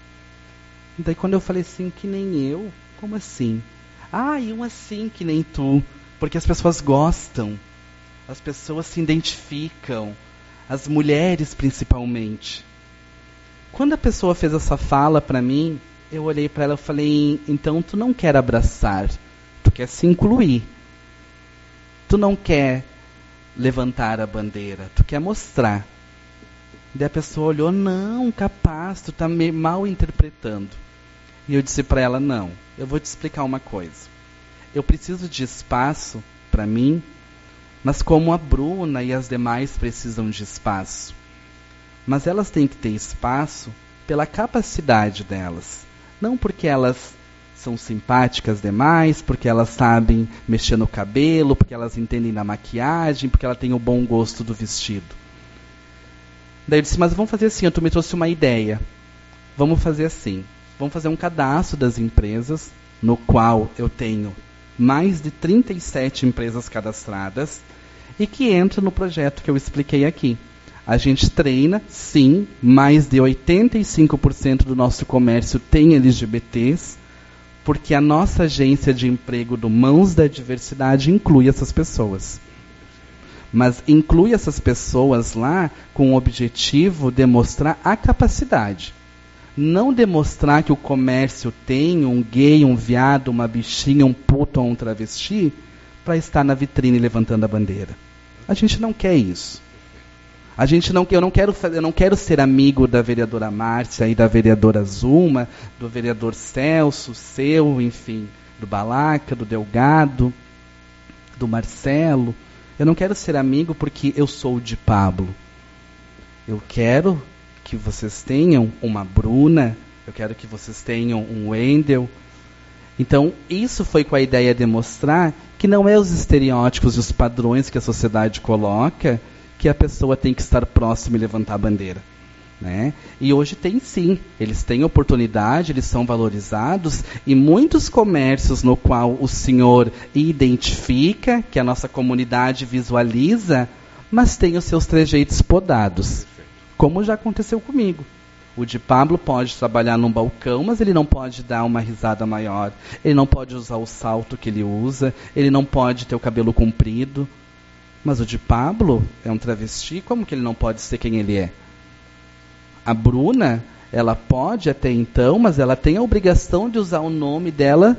Daí quando eu falei assim, que nem eu, como assim? E um assim que nem tu, porque as pessoas gostam. As pessoas se identificam, as mulheres principalmente. Quando a pessoa fez essa fala para mim, eu olhei para ela e falei, então tu não quer abraçar, tu quer se incluir. Tu não quer levantar a bandeira, tu quer mostrar. Daí a pessoa olhou, não, capaz, tu está mal interpretando. E eu disse para ela, não, eu vou te explicar uma coisa. Eu preciso de espaço para mim, mas como a Bruna e as demais precisam de espaço. Mas elas têm que ter espaço pela capacidade delas. Não porque elas são simpáticas demais, porque elas sabem mexer no cabelo, porque elas entendem na maquiagem, porque ela tem o bom gosto do vestido. Daí eu disse, mas vamos fazer assim, tu me trouxe uma ideia. Vamos fazer assim, vamos fazer um cadastro das empresas, no qual eu tenho mais de 37 empresas cadastradas, e que entra no projeto que eu expliquei aqui. A gente treina, sim, mais de 85% do nosso comércio tem LGBTs, porque a nossa agência de emprego do Mãos da Diversidade inclui essas pessoas. Mas inclui essas pessoas lá com o objetivo de mostrar a capacidade. Não demonstrar que o comércio tem um gay, um viado, uma bichinha, um puto ou um travesti, para estar na vitrine levantando a bandeira. A gente não quer isso. Eu não quero ser amigo da vereadora Márcia e da vereadora Zuma, do vereador Celso, seu, enfim, do Balaca, do Delgado, do Marcelo. Eu não quero ser amigo porque eu sou de Pablo. Eu quero que vocês tenham uma Bruna, eu quero que vocês tenham um Wendel. Então, isso foi com a ideia de mostrar que não é os estereótipos e os padrões que a sociedade coloca que a pessoa tem que estar próxima e levantar a bandeira. Né? E hoje tem sim, eles têm oportunidade, eles são valorizados, e muitos comércios no qual o senhor identifica, que a nossa comunidade visualiza, mas tem os seus trejeitos podados, como já aconteceu comigo. O de Pablo pode trabalhar num balcão, mas ele não pode dar uma risada maior, ele não pode usar o salto que ele usa, ele não pode ter o cabelo comprido. Mas o de Pablo é um travesti, como que ele não pode ser quem ele é? A Bruna, ela pode até então, mas ela tem a obrigação de usar o nome dela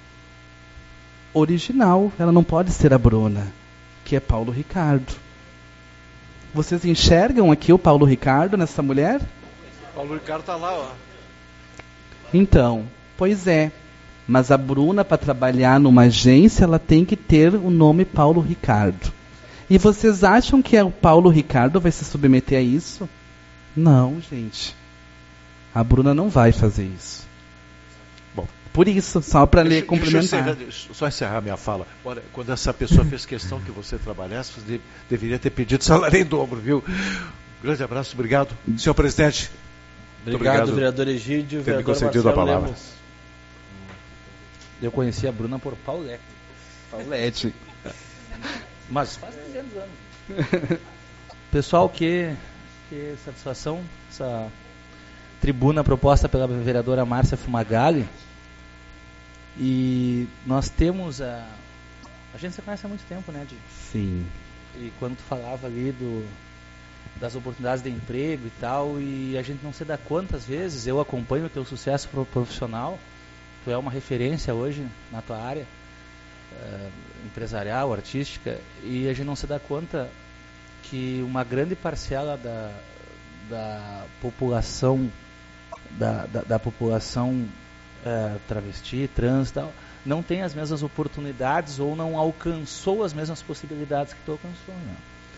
original. Ela não pode ser a Bruna, que é Paulo Ricardo. Vocês enxergam aqui o Paulo Ricardo nessa mulher? Paulo Ricardo está lá, ó. Então, pois é. Mas a Bruna, para trabalhar numa agência, ela tem que ter o nome Paulo Ricardo. E vocês acham que o Paulo Ricardo vai se submeter a isso? Não, gente. A Bruna não vai fazer isso. Bom, por isso, só para ler complementar. Deixa eu só encerrar minha fala. Olha, quando essa pessoa fez questão que você trabalhasse, você deveria ter pedido salário em dobro, viu? Grande abraço, obrigado. Senhor presidente. Obrigado, vereador Egídio. Ter me concedido a palavra. Lemos. Eu conheci a Bruna por Paulette. Paulette. Mas faz 300 anos. Pessoal, que satisfação essa tribuna proposta pela vereadora Márcia Fumagalli. E nós temos a gente se conhece há muito tempo, né, Di? Sim. E quando tu falava ali das oportunidades de emprego e tal, e a gente não sei da quantas vezes eu acompanho o teu sucesso profissional. Tu é uma referência hoje na tua área empresarial, artística, e a gente não se dá conta que uma grande parcela da população da população travesti, trans e tal, não tem as mesmas oportunidades ou não alcançou as mesmas possibilidades que tu alcançou, né?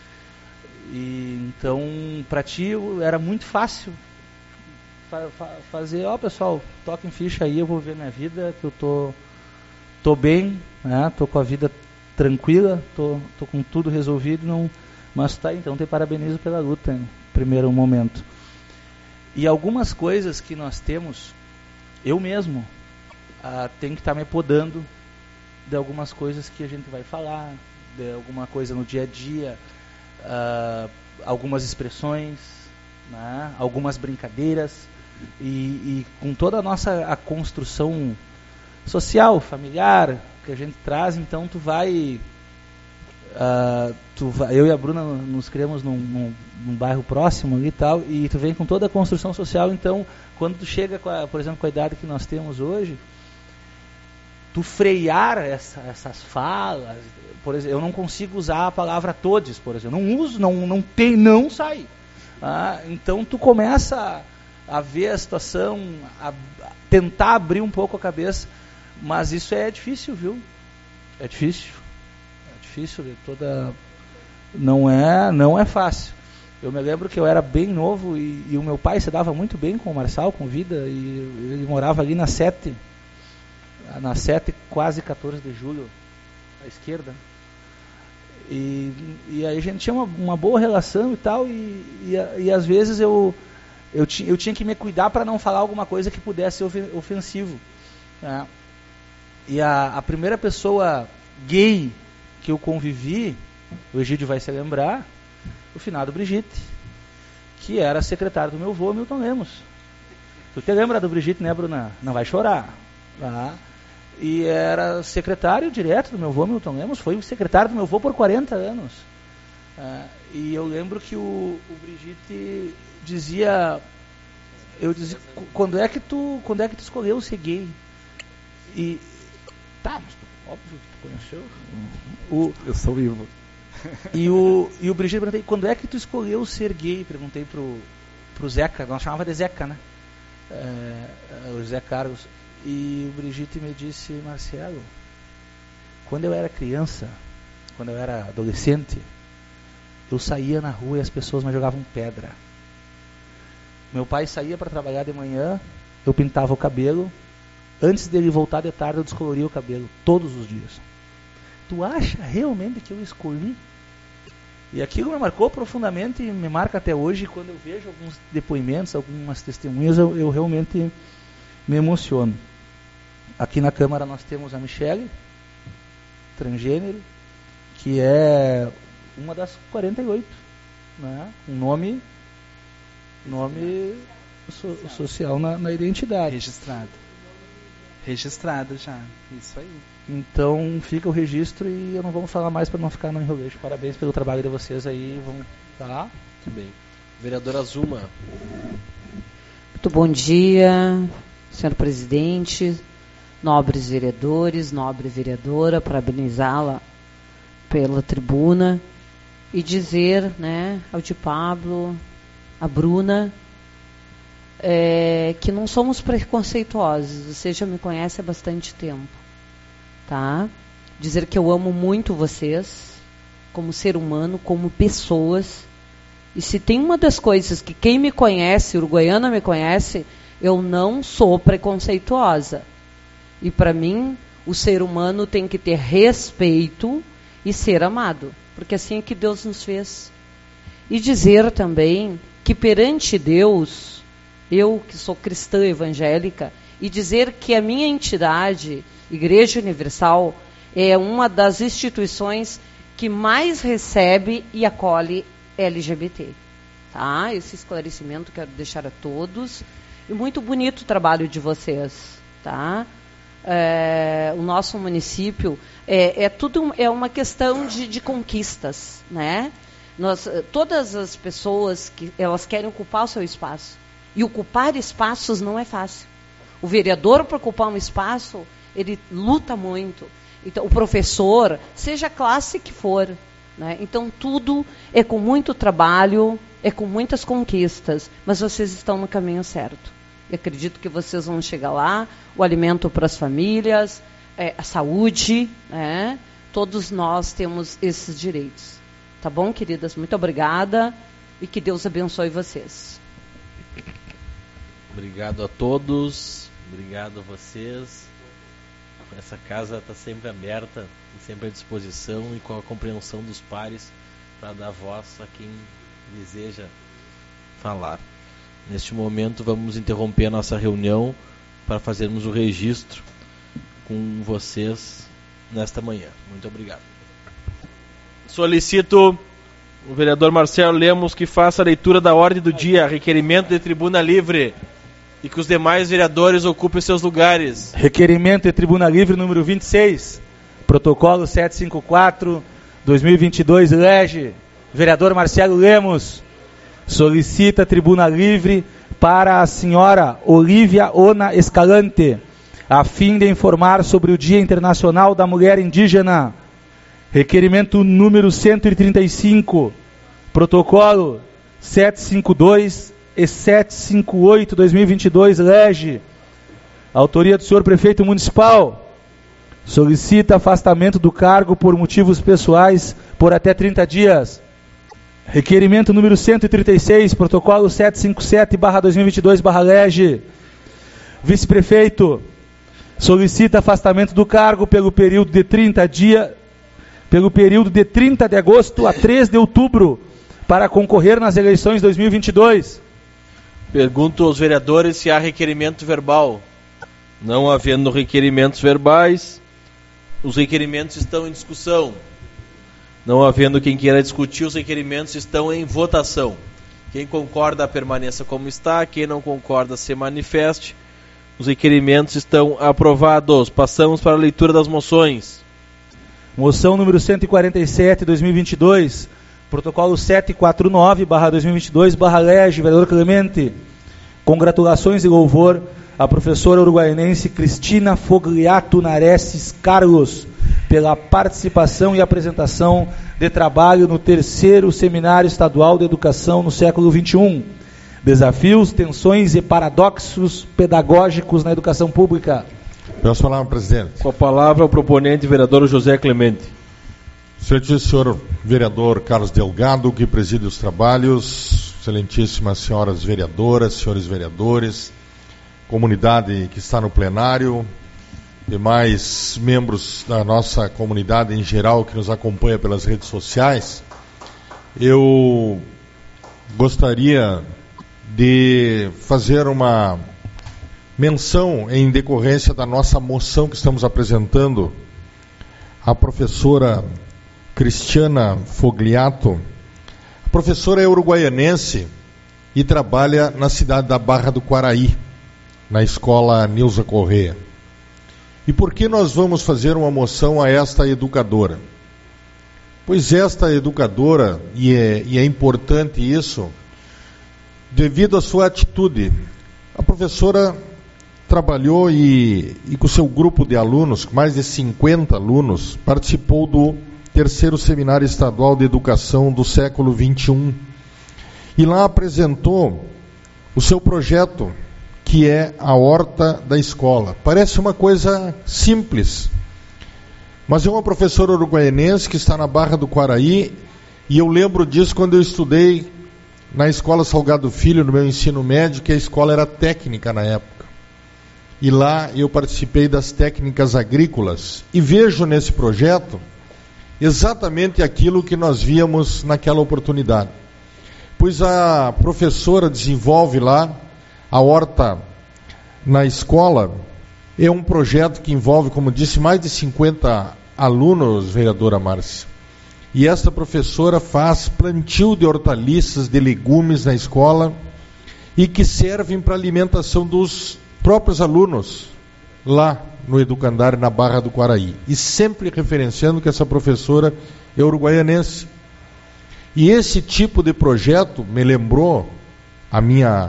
E então, para ti era muito fácil fazer, pessoal, toquem ficha aí, eu vou ver minha vida, que eu tô bem, né? Tô com a vida tranquila, tô com tudo resolvido, não, mas tá, então te parabenizo pela luta em primeiro momento. E algumas coisas que nós temos, eu mesmo tenho que estar me podando de algumas coisas que a gente vai falar, de alguma coisa no dia a dia, algumas expressões, né? Algumas brincadeiras, e com toda a construção social, familiar que a gente traz, então eu e a Bruna nos criamos num bairro próximo ali e tal, e tu vem com toda a construção social, então quando tu chega, por exemplo, com a idade que nós temos hoje, tu frear essas falas, por exemplo, eu não consigo usar a palavra todes, por exemplo, não uso, não sai. Então tu começa a ver a situação, a tentar abrir um pouco a cabeça, mas isso é difícil, viu? É difícil não é fácil. Eu me lembro que eu era bem novo e o meu pai se dava muito bem com o Marçal, com vida, e ele morava ali na 7, quase 14 de julho, à esquerda. E aí a gente tinha uma boa relação e tal, e às vezes eu tinha que me cuidar para não falar alguma coisa que pudesse ser ofensivo, né? E a primeira pessoa gay que eu convivi, o Egídio vai se lembrar, o finado Brigitte, que era secretário do meu avô, Milton Lemos. Tu te lembra do Brigitte, né, Bruna? Não vai chorar. Tá? E era secretário direto do meu avô, Milton Lemos, foi o secretário do meu avô por 40 anos. E eu lembro que o Brigitte dizia, quando é que tu escolheu ser gay? E tá, óbvio que tu conheceu. Eu sou vivo. E o Brigitte perguntei, quando é que tu escolheu ser gay? Perguntei pro Zeca, nós chamava de Zeca, né? O Zé Carlos. E o Brigitte me disse, Marcelo, quando eu era criança, quando eu era adolescente, eu saía na rua e as pessoas me jogavam pedra. Meu pai saía para trabalhar de manhã, eu pintava o cabelo, Antes dele voltar de tarde, eu descoloria o cabelo todos os dias. Tu acha realmente que eu escolhi? E aquilo me marcou profundamente e me marca até hoje. Quando eu vejo alguns depoimentos, algumas testemunhas, eu realmente me emociono. Aqui na Câmara nós temos a Michele, transgênero, que é uma das 48, né? Um nome social na identidade. Registrado já, isso aí. Então fica o registro e eu não vou falar mais para não ficar no enrolejo. Parabéns pelo trabalho de vocês aí, tá? Muito bem. Vereadora Zuma. Muito bom dia, senhor presidente, nobres vereadores, nobre vereadora, parabenizá-la pela tribuna e dizer, né, ao de Pablo, a Bruna, que não somos preconceituosos. Você já me conhece há bastante tempo, tá? Dizer que eu amo muito vocês, como ser humano, como pessoas. E se tem uma das coisas que quem me conhece, uruguaiana me conhece, eu não sou preconceituosa. E para mim, o ser humano tem que ter respeito e ser amado, porque assim é que Deus nos fez. E dizer também que perante Deus, eu que sou cristã evangélica, e dizer que a minha entidade, Igreja Universal, é uma das instituições que mais recebe e acolhe LGBT. Tá? Esse esclarecimento quero deixar a todos. E muito bonito o trabalho de vocês. Tá? O nosso município é uma questão de conquistas, né? Todas as pessoas elas querem ocupar o seu espaço. E ocupar espaços não é fácil. O vereador, para ocupar um espaço, ele luta muito. Então, o professor, seja a classe que for, né? Então, tudo é com muito trabalho, é com muitas conquistas, mas vocês estão no caminho certo. Eu acredito que vocês vão chegar lá, o alimento para as famílias, a saúde, né? Todos nós temos esses direitos. Tá bom, queridas? Muito obrigada e que Deus abençoe vocês. Obrigado a todos, obrigado a vocês. Essa casa está sempre aberta, sempre à disposição e com a compreensão dos pares para dar voz a quem deseja falar. Neste momento vamos interromper a nossa reunião para fazermos o registro com vocês nesta manhã. Muito obrigado. Solicito o vereador Marcelo Lemos que faça a leitura da ordem do dia, requerimento de tribuna livre, e que os demais vereadores ocupem seus lugares. Requerimento de tribuna livre número 26, protocolo 754/2022, lege, vereador Marcelo Lemos, solicita tribuna livre para a senhora Olívia Ona Escalante, a fim de informar sobre o Dia Internacional da Mulher Indígena. Requerimento número 135, protocolo 752 e 758/2022, lege, autoria do senhor prefeito municipal, solicita afastamento do cargo por motivos pessoais por até 30 dias. Requerimento número 136, protocolo 757/2022, vice-prefeito, solicita afastamento do cargo pelo período de 30 dias, pelo período de 30 de agosto a 3 de outubro, para concorrer nas eleições 2022. Pergunto aos vereadores se há requerimento verbal. Não havendo requerimentos verbais, os requerimentos estão em discussão. Não havendo quem queira discutir, os requerimentos estão em votação. Quem concorda, permaneça como está. Quem não concorda, se manifeste. Os requerimentos estão aprovados. Passamos para a leitura das moções. Moção número 147/2022, protocolo 749/2022, lege, vereador Clemente. Congratulações e louvor à professora uruguaianense Cristina Fogliato Naresses Carlos pela participação e apresentação de trabalho no 3º Seminário Estadual de Educação no século XXI. Desafios, tensões e paradoxos pedagógicos na educação pública. Peço a palavra, presidente. Com a palavra o proponente, vereador José Clemente. Senhor vereador Carlos Delgado, que preside os trabalhos, excelentíssimas senhoras vereadoras, senhores vereadores, comunidade que está no plenário, demais membros da nossa comunidade em geral que nos acompanha pelas redes sociais, eu gostaria de fazer uma menção em decorrência da nossa moção que estamos apresentando à professora Cristiana Fogliato. A professora é uruguaianense e trabalha na cidade da Barra do Quaraí, na escola Nilza Corrêa. E por que nós vamos fazer uma moção a esta educadora? Pois esta educadora, e é importante isso, devido à sua atitude, a professora trabalhou e com seu grupo de alunos, mais de 50 alunos, participou do 3º Seminário Estadual de Educação do século XXI. E lá apresentou o seu projeto, que é a horta da escola. Parece uma coisa simples, mas é uma professora uruguaianense que está na Barra do Quaraí, e eu lembro disso quando eu estudei na Escola Salgado Filho, no meu ensino médio, que a escola era técnica na época. E lá eu participei das técnicas agrícolas. E vejo nesse projeto exatamente aquilo que nós víamos naquela oportunidade. Pois a professora desenvolve lá a horta na escola. É um projeto que envolve, como disse, mais de 50 alunos, vereadora Márcia. E esta professora faz plantio de hortaliças, de legumes na escola e que servem para a alimentação dos próprios alunos lá no educandário na Barra do Quaraí. E sempre referenciando que essa professora é uruguaianense. E esse tipo de projeto me lembrou a minha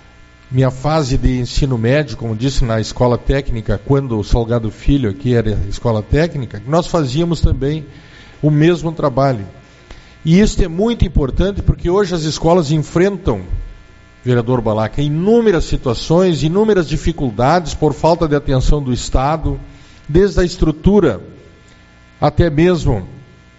fase de ensino médio, como disse, na escola técnica, quando o Salgado Filho aqui era escola técnica, nós fazíamos também o mesmo trabalho. E isso é muito importante porque hoje as escolas enfrentam, vereador Balaca, inúmeras situações, inúmeras dificuldades por falta de atenção do Estado, desde a estrutura até mesmo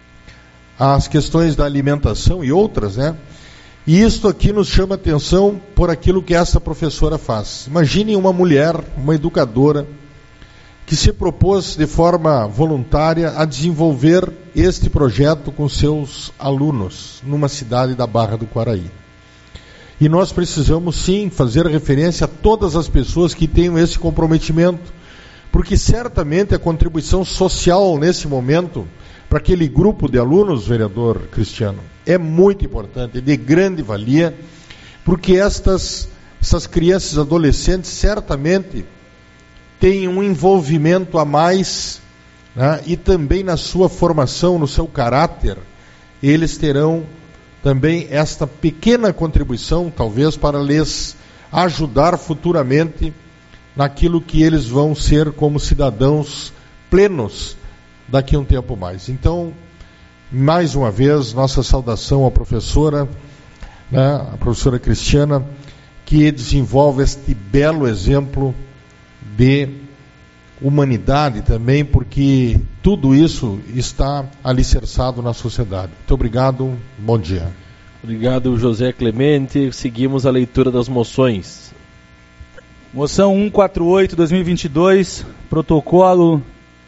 as questões da alimentação e outras, né? E isto aqui nos chama atenção por aquilo que essa professora faz. Imagine uma mulher, uma educadora, que se propôs de forma voluntária a desenvolver este projeto com seus alunos numa cidade da Barra do Quaraí. E nós precisamos sim fazer referência a todas as pessoas que tenham esse comprometimento, porque certamente a contribuição social nesse momento para aquele grupo de alunos, vereador Cristiano, é muito importante, é de grande valia, porque essas crianças e adolescentes certamente têm um envolvimento a mais, né, e também na sua formação, no seu caráter, eles terão também esta pequena contribuição, talvez, para lhes ajudar futuramente naquilo que eles vão ser como cidadãos plenos daqui a um tempo mais. Então, mais uma vez, nossa saudação à professora, né, a professora Cristiana, que desenvolve este belo exemplo de humanidade também, porque tudo isso está alicerçado na sociedade. Muito obrigado, bom dia. Obrigado, José Clemente. Seguimos a leitura das moções. Moção 148-2022, protocolo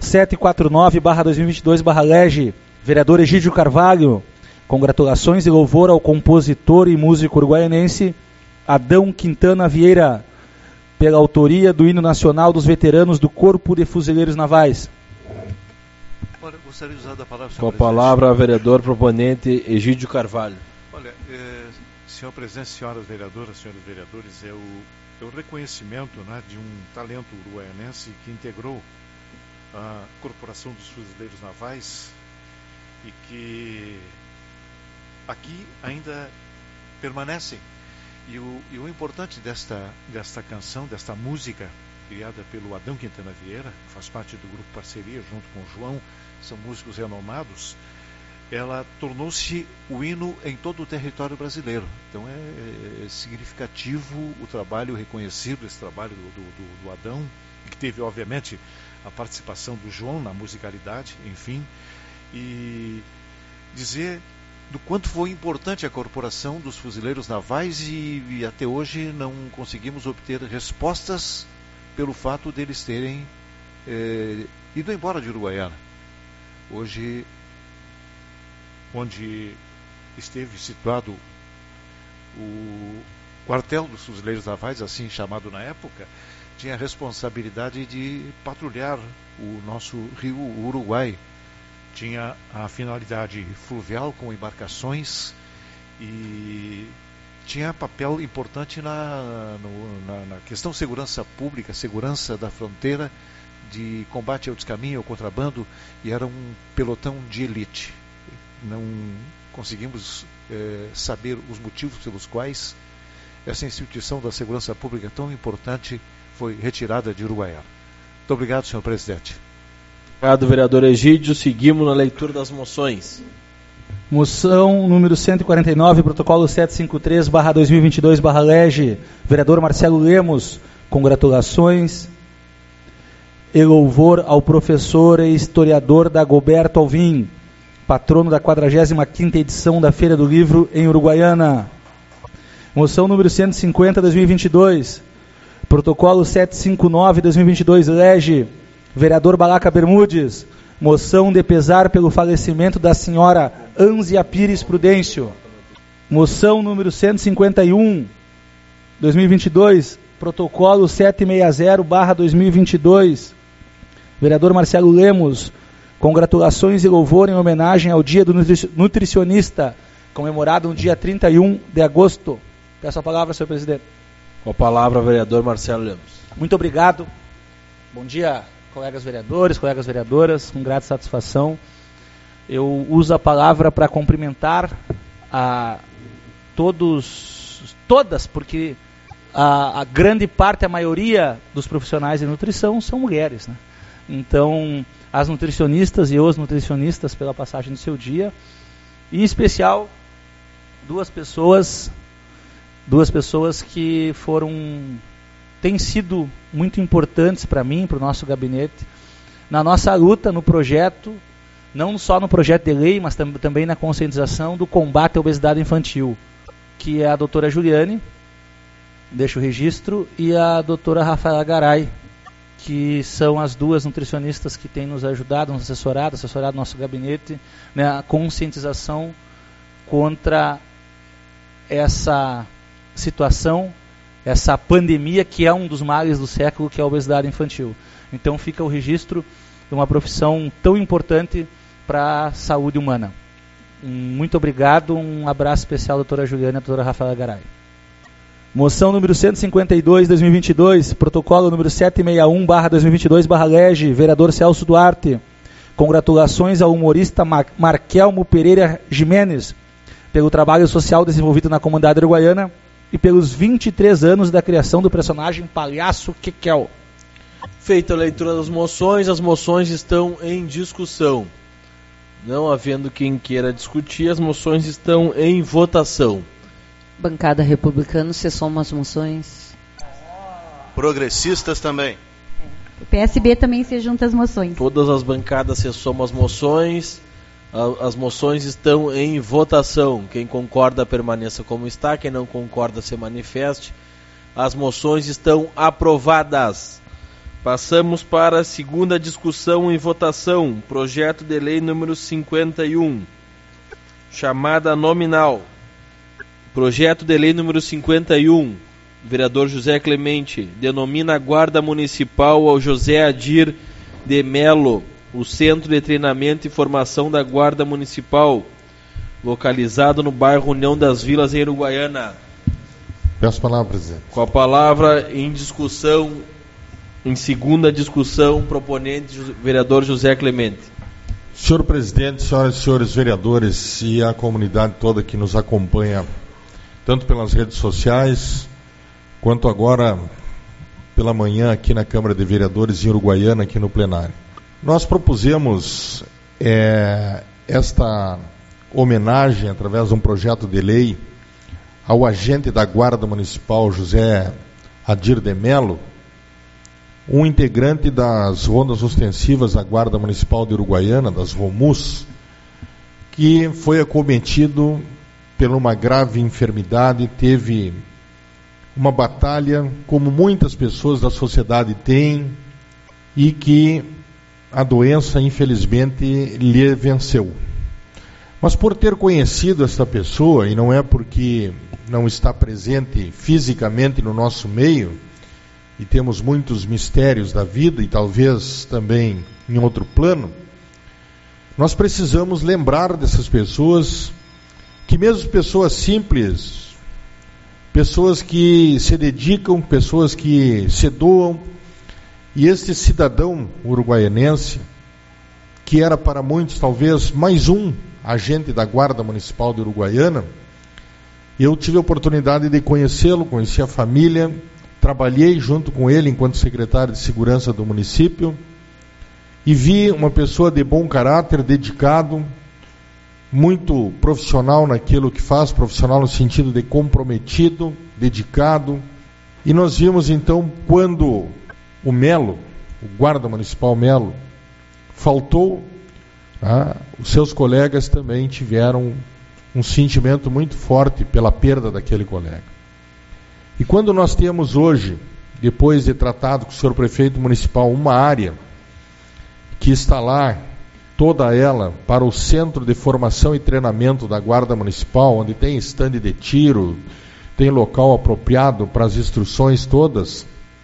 749/2022/Lege, vereador Egídio Carvalho, congratulações e louvor ao compositor e músico uruguaianense Adão Quintana Vieira, pela autoria do hino nacional dos veteranos do Corpo de Fuzileiros Navais. Olha, gostaria de usar a palavra, com a palavra, vereador proponente Egídio Carvalho. Olha, senhor presidente, senhoras vereadoras, senhores vereadores, é o reconhecimento, né, de um talento uruguaianense que integrou a Corporação dos Fuzileiros Navais e que aqui ainda permanecem. E o importante desta canção, desta música, criada pelo Adão Quintana Vieira, que faz parte do grupo Parceria, junto com o João, são músicos renomados, ela tornou-se o hino em todo o território brasileiro. Então é significativo o trabalho reconhecido, esse trabalho do Adão, que teve, obviamente, a participação do João na musicalidade, enfim, e dizer do quanto foi importante a Corporação dos Fuzileiros Navais e até hoje não conseguimos obter respostas pelo fato deles terem ido embora de Uruguaiana. Hoje, onde esteve situado o quartel dos Fuzileiros Navais, assim chamado na época, tinha a responsabilidade de patrulhar o nosso rio Uruguai. Tinha a finalidade fluvial com embarcações e tinha papel importante na questão de segurança pública, segurança da fronteira, de combate ao descaminho, ao contrabando, e era um pelotão de elite. Não conseguimos saber os motivos pelos quais essa instituição da segurança pública tão importante foi retirada de Uruguaiana. Muito obrigado, senhor presidente. Obrigado, vereador Egídio. Seguimos na leitura das moções. Moção número 149, protocolo 753/2022/Lege. Vereador Marcelo Lemos, congratulações e louvor ao professor e historiador Dagoberto Alvim, patrono da 45ª edição da Feira do Livro em Uruguaiana. Moção número 150/2022, protocolo 759/2022, Vereador Balaca Bermudes, moção de pesar pelo falecimento da senhora Ânzia Pires Prudêncio. Moção número 151/2022, protocolo 760/2022, Vereador Marcelo Lemos, congratulações e louvor em homenagem ao Dia do Nutricionista, comemorado no dia 31 de agosto. Peço a palavra, senhor presidente. Com a palavra, vereador Marcelo Lemos. Muito obrigado. Bom dia, colegas vereadores, colegas vereadoras, com grata satisfação. Eu uso a palavra para cumprimentar a todas, porque a grande parte, a maioria dos profissionais de nutrição são mulheres, né? Então, as nutricionistas e os nutricionistas pela passagem do seu dia, e em especial duas pessoas que têm sido muito importantes para mim, para o nosso gabinete, na nossa luta no projeto, não só no projeto de lei, mas também na conscientização do combate à obesidade infantil, que é a doutora Juliane, deixo o registro, e a doutora Rafaela Garay, que são as duas nutricionistas que têm nos ajudado, nos assessorado nosso gabinete, na conscientização contra essa situação, essa pandemia que é um dos males do século, que é a obesidade infantil. Então fica o registro de uma profissão tão importante para a saúde humana. Muito obrigado, um abraço especial à doutora Juliana e à doutora Rafaela Garay. Moção número 152/2022, protocolo número 761/2022/Lege, vereador Celso Duarte. Congratulações ao humorista Marquelmo Pereira Jimenez pelo trabalho social desenvolvido na comunidade uruguaiana e pelos 23 anos da criação do personagem Palhaço Kekel. Feita a leitura das moções, as moções estão em discussão. Não havendo quem queira discutir, as moções estão em votação. Bancada republicana, se soma as moções. Progressistas também. O PSB também se junta às moções. Todas as bancadas se somam às moções. As moções estão em votação. Quem concorda permaneça como está, quem não concorda se manifeste. As moções estão aprovadas. Passamos para a segunda discussão e votação. Projeto de lei número 51. Chamada nominal. Projeto de lei número 51. Vereador José Clemente. Denomina Guarda Municipal ao José Adir de Melo o Centro de Treinamento e Formação da Guarda Municipal, localizado no bairro União das Vilas, em Uruguaiana. Peço a palavra, presidente. Com a palavra em discussão, em segunda discussão, proponente, vereador José Clemente. Senhor presidente, senhoras e senhores vereadores e a comunidade toda que nos acompanha, tanto pelas redes sociais, quanto agora pela manhã aqui na Câmara de Vereadores em Uruguaiana, aqui no plenário. Nós propusemos esta homenagem, através de um projeto de lei, ao agente da Guarda Municipal, José Adir de Melo, um integrante das rondas ostensivas da Guarda Municipal de Uruguaiana, das ROMUS, que foi acometido por uma grave enfermidade, teve uma batalha, como muitas pessoas da sociedade têm, e que a doença, infelizmente, lhe venceu. Mas por ter conhecido esta pessoa, e não é porque não está presente fisicamente no nosso meio, e temos muitos mistérios da vida, e talvez também em outro plano, nós precisamos lembrar dessas pessoas, que mesmo pessoas simples, pessoas que se dedicam, pessoas que se doam, e este cidadão uruguaianense, que era para muitos talvez mais um agente da Guarda Municipal de Uruguaiana, eu tive a oportunidade de conhecê-lo, conheci a família, trabalhei junto com ele enquanto secretário de Segurança do município, e vi uma pessoa de bom caráter, dedicado, muito profissional naquilo que faz, profissional no sentido de comprometido, dedicado. E nós vimos então, quando o Melo, o guarda municipal Melo, faltou, os seus colegas também tiveram um sentimento muito forte pela perda daquele colega. E quando nós temos hoje, depois de tratado com o senhor prefeito municipal, uma área que está lá, toda ela, para o Centro de Formação e Treinamento da Guarda Municipal, onde tem estande de tiro, tem local apropriado para as instruções todas,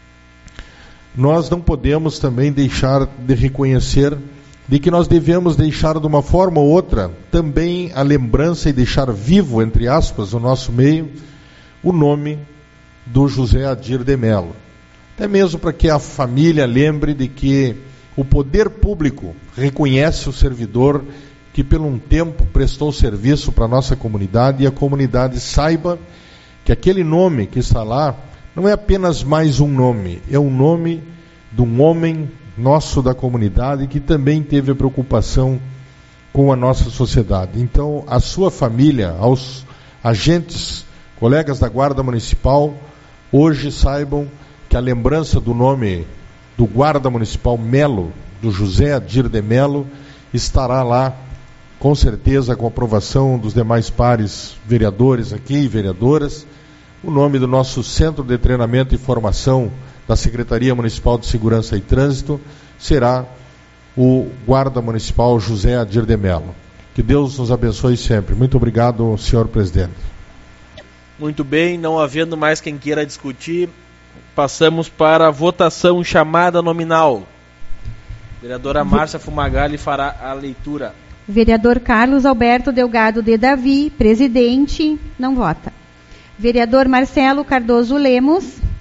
nós não podemos também deixar de reconhecer de que nós devemos deixar de uma forma ou outra também a lembrança e deixar vivo, entre aspas, no nosso meio, o nome do José Adir de Mello. Até mesmo para que a família lembre de que o poder público reconhece o servidor que por um tempo prestou serviço para a nossa comunidade, e a comunidade saiba que aquele nome que está lá não é apenas mais um nome, é um nome de um homem nosso da comunidade que também teve a preocupação com a nossa sociedade. Então, a sua família, aos agentes, colegas da Guarda Municipal, hoje saibam que a lembrança do nome do Guarda Municipal Melo, do José Adir de Mello, estará lá, com certeza, com a aprovação dos demais pares vereadores aqui e vereadoras. O nome do nosso Centro de Treinamento e Formação da Secretaria Municipal de Segurança e Trânsito será o Guarda Municipal José Adir de Mello. Que Deus nos abençoe sempre. Muito obrigado, senhor presidente. Muito bem, não havendo mais quem queira discutir, passamos para a votação chamada nominal. Vereadora Márcia Fumagalli fará a leitura. Vereador Carlos Alberto Delgado de Davi, presidente, não vota. Vereador Marcelo Cardoso Lemos.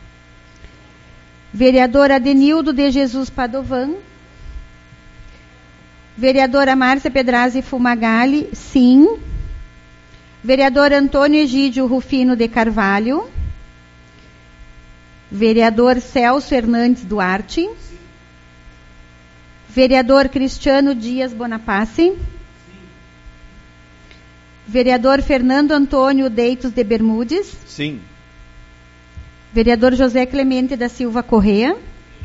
Vereador Adenildo de Jesus Padovan. Vereadora Márcia Pedrazzi Fumagalli, sim. Vereador Antônio Egídio Rufino de Carvalho. Vereador Celso Hernandes Duarte. Sim. Vereador Cristiano Dias Bonapace. Sim. Vereador Fernando Antônio Deitos de Bermudes. Sim. Vereador José Clemente da Silva Correa.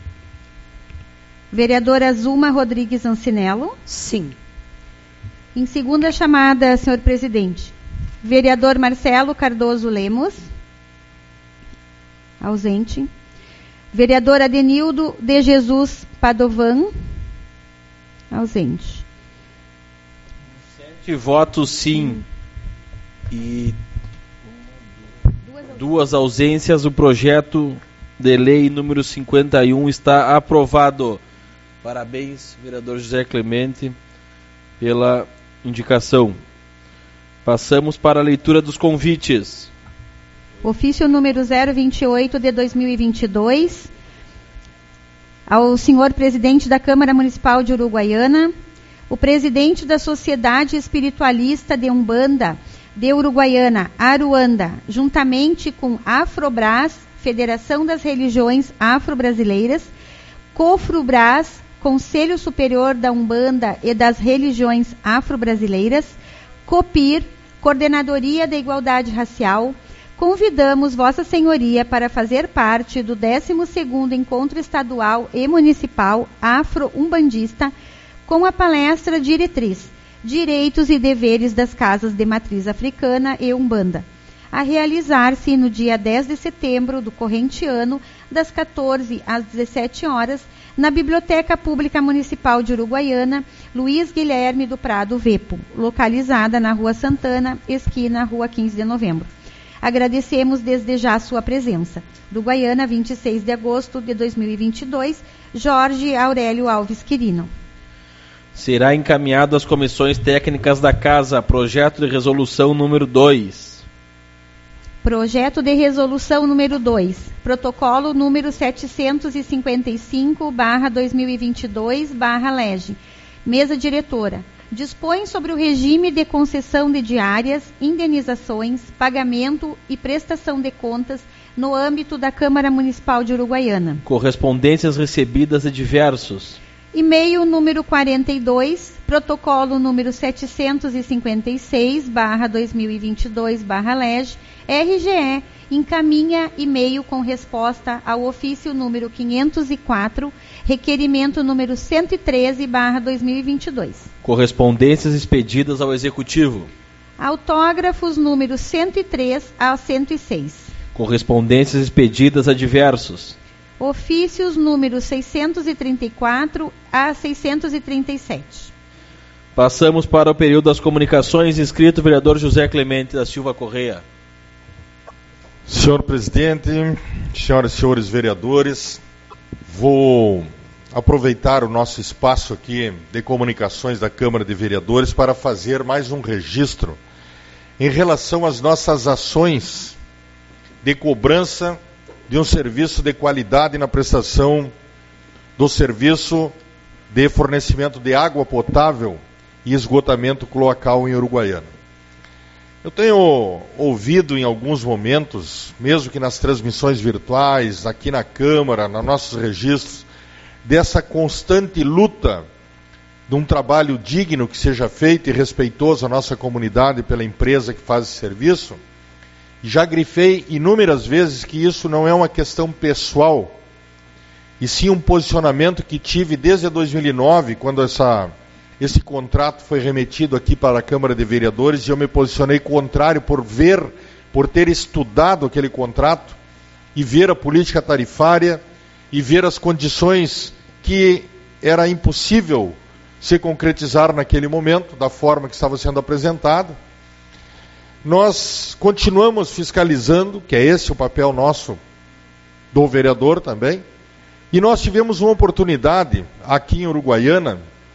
Vereadora Zuma Rodrigues Ancinello. Sim. Em segunda chamada, senhor presidente. Vereador Marcelo Cardoso Lemos. Ausente. Vereador Adenildo de Jesus Padovan. Ausente. 7 votos sim. E 2 ausências. O projeto de lei número 51 está aprovado. Parabéns, vereador José Clemente, pela indicação. Passamos para a leitura dos convites. Ofício número 028 de 2022, ao senhor presidente da Câmara Municipal de Uruguaiana, o presidente da Sociedade Espiritualista de Umbanda de Uruguaiana, Aruanda, juntamente com Afrobras, Federação das Religiões Afro-Brasileiras, Cofrubras, Conselho Superior da Umbanda e das Religiões Afro-Brasileiras, COPIR, Coordenadoria da Igualdade Racial, convidamos Vossa Senhoria para fazer parte do 12º Encontro Estadual e Municipal Afro-Umbandista com a palestra diretriz Direitos e Deveres das Casas de Matriz Africana e Umbanda, a realizar-se no dia 10 de setembro do corrente ano, das 14 às 17 horas, na Biblioteca Pública Municipal de Uruguaiana, Luiz Guilherme do Prado Vepo, localizada na Rua Santana, esquina Rua 15 de Novembro. Agradecemos desde já a sua presença. Uruguaiana, 26 de agosto de 2022, Jorge Aurélio Alves Quirino. Será encaminhado às comissões técnicas da Casa projeto de resolução número 2. Projeto de resolução número 2, protocolo número 755/2022/LEGE. Mesa diretora. Dispõe sobre o regime de concessão de diárias, indenizações, pagamento e prestação de contas no âmbito da Câmara Municipal de Uruguaiana. Correspondências recebidas de diversos. E-mail número 42, protocolo número 756/2022/LEGE, RGE, encaminha e-mail com resposta ao ofício número 504, requerimento número 113/2022. Correspondências expedidas ao Executivo. Autógrafos número 103 a 106. Correspondências expedidas a diversos. Ofícios número 634 a 637. Passamos para o período das comunicações. Inscrito o vereador José Clemente da Silva Correia. Senhor presidente, senhoras e senhores vereadores, vou aproveitar o nosso espaço aqui de comunicações da Câmara de Vereadores para fazer mais um registro em relação às nossas ações de cobrança de um serviço de qualidade na prestação do serviço de fornecimento de água potável e esgotamento cloacal em Uruguaiana. Eu tenho ouvido em alguns momentos, mesmo que nas transmissões virtuais, aqui na Câmara, nos nossos registros, dessa constante luta de um trabalho digno que seja feito e respeitoso à nossa comunidade pela empresa que faz esse serviço. Já grifei inúmeras vezes que isso não é uma questão pessoal, e sim um posicionamento que tive desde 2009, quando esse contrato foi remetido aqui para a Câmara de Vereadores, e eu me posicionei contrário por ter estudado aquele contrato, e ver a política tarifária, e ver as condições que era impossível se concretizar naquele momento, da forma que estava sendo apresentado. Nós continuamos fiscalizando, que é esse o papel nosso do vereador também, e nós tivemos uma oportunidade aqui em Uruguaiana,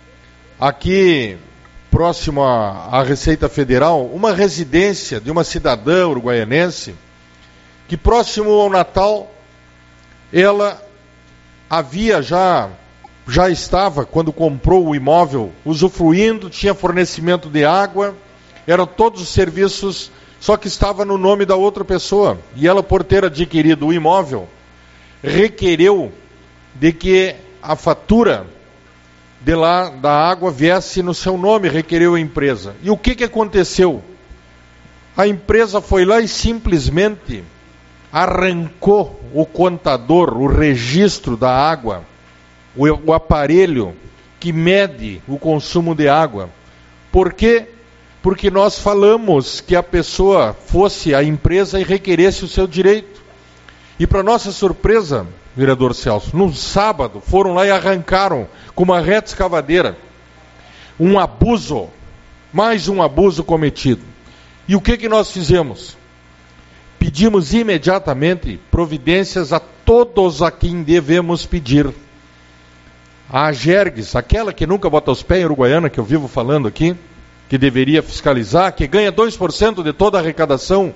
aqui próximo à Receita Federal, uma residência de uma cidadã uruguaianense, que próximo ao Natal, ela havia já estava, quando comprou o imóvel, usufruindo, tinha fornecimento de água, eram todos os serviços, só que estava no nome da outra pessoa. E ela, por ter adquirido o imóvel, requereu de que a fatura de lá da água viesse no seu nome, requereu a empresa. E o que aconteceu? A empresa foi lá e simplesmente arrancou o contador, o registro da água, o aparelho que mede o consumo de água. Por quê? Porque nós falamos que a pessoa fosse à empresa e requeresse o seu direito. E para nossa surpresa, vereador Celso, no sábado foram lá e arrancaram com uma reta escavadeira um abuso, mais um abuso cometido. E o que nós fizemos? Pedimos imediatamente providências a todos a quem devemos pedir. A Agergues, aquela que nunca bota os pés em Uruguaiana, que eu vivo falando aqui, que deveria fiscalizar, que ganha 2% de toda a arrecadação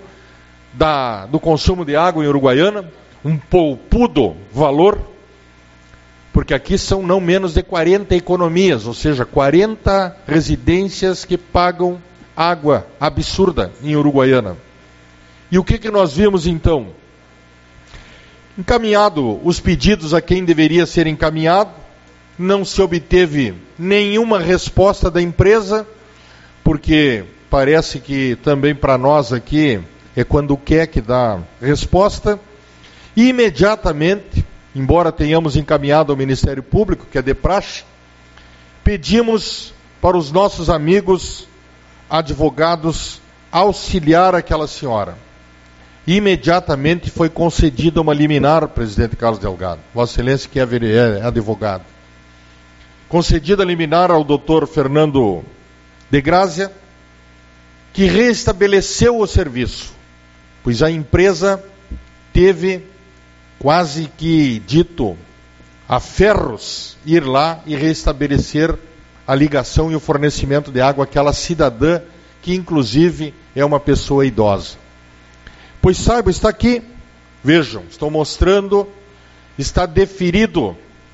do consumo de água em Uruguaiana, um poupudo valor, porque aqui são não menos de 40 economias, ou seja, 40 residências que pagam água absurda em Uruguaiana. E o que nós vimos então? Encaminhado os pedidos a quem deveria ser encaminhado, não se obteve nenhuma resposta da empresa, porque parece que também para nós aqui é quando quer que dá resposta. E imediatamente, embora tenhamos encaminhado ao Ministério Público, que é de praxe, pedimos para os nossos amigos advogados auxiliar aquela senhora. Imediatamente foi concedida uma liminar, presidente Carlos Delgado, Vossa Excelência que é advogado. Concedida a liminar ao doutor Fernando de Grazia, que restabeleceu o serviço, pois a empresa teve quase que dito a ferros ir lá e restabelecer a ligação e o fornecimento de água àquela cidadã que inclusive é uma pessoa idosa. Pois saiba, está aqui, vejam, estou mostrando, está deferida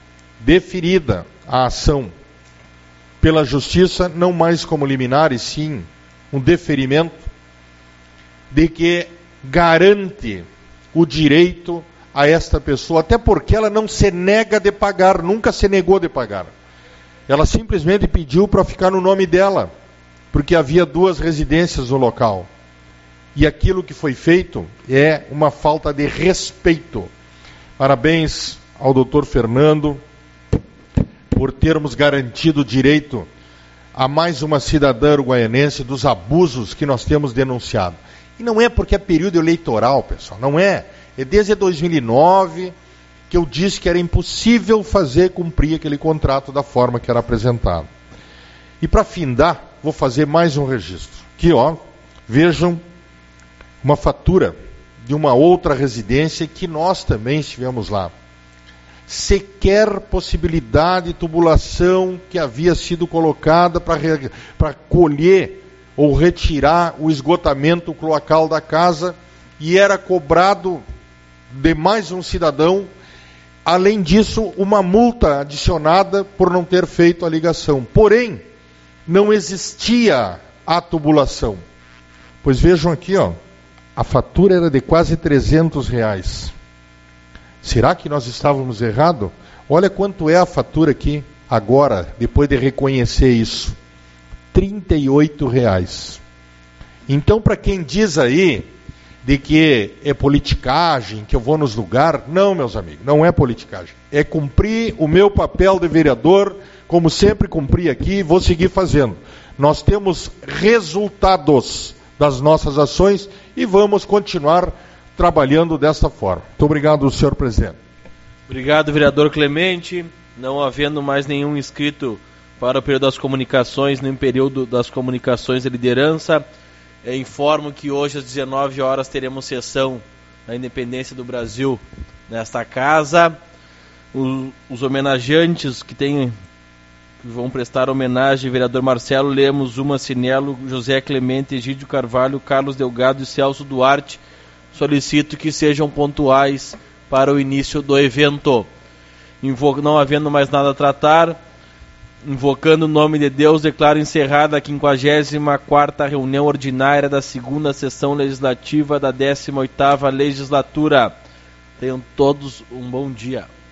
a ação pela justiça, não mais como liminar, e sim um deferimento de que garante o direito a esta pessoa, até porque ela não se nega de pagar, nunca se negou de pagar. Ela simplesmente pediu para ficar no nome dela, porque havia 2 residências no local. E aquilo que foi feito é uma falta de respeito. Parabéns ao doutor Fernando por termos garantido o direito a mais uma cidadã uruguaianense dos abusos que nós temos denunciado. E não é porque é período eleitoral, pessoal, não é. É desde 2009 que eu disse que era impossível fazer cumprir aquele contrato da forma que era apresentado. E para findar, vou fazer mais um registro. Aqui, ó, vejam uma fatura de uma outra residência que nós também estivemos lá. Sequer possibilidade de tubulação que havia sido colocada para colher ou retirar o esgotamento cloacal da casa, e era cobrado de mais um cidadão, além disso, uma multa adicionada por não ter feito a ligação. Porém, não existia a tubulação. Pois vejam aqui, ó, a fatura era de quase R$300. Será que nós estávamos errados? Olha quanto é a fatura aqui, agora, depois de reconhecer isso. R$38. Então, para quem diz aí de que é politicagem, que eu vou nos lugares, não, meus amigos, não é politicagem. É cumprir o meu papel de vereador, como sempre cumpri aqui, e vou seguir fazendo. Nós temos resultados das nossas ações e vamos continuar trabalhando desta forma. Muito obrigado, senhor presidente. Obrigado, vereador Clemente. Não havendo mais nenhum inscrito para o período das comunicações, nem período das comunicações de liderança, informo que hoje às 19 horas teremos sessão da Independência do Brasil nesta casa. Os homenageantes que vão prestar homenagem, vereador Marcelo Lemos, Uma Cinelo, José Clemente, Egídio Carvalho, Carlos Delgado e Celso Duarte. Solicito que sejam pontuais para o início do evento. Não havendo mais nada a tratar, invocando o nome de Deus, declaro encerrada a 54ª reunião ordinária da 2ª sessão legislativa da 18ª legislatura. Tenham todos um bom dia.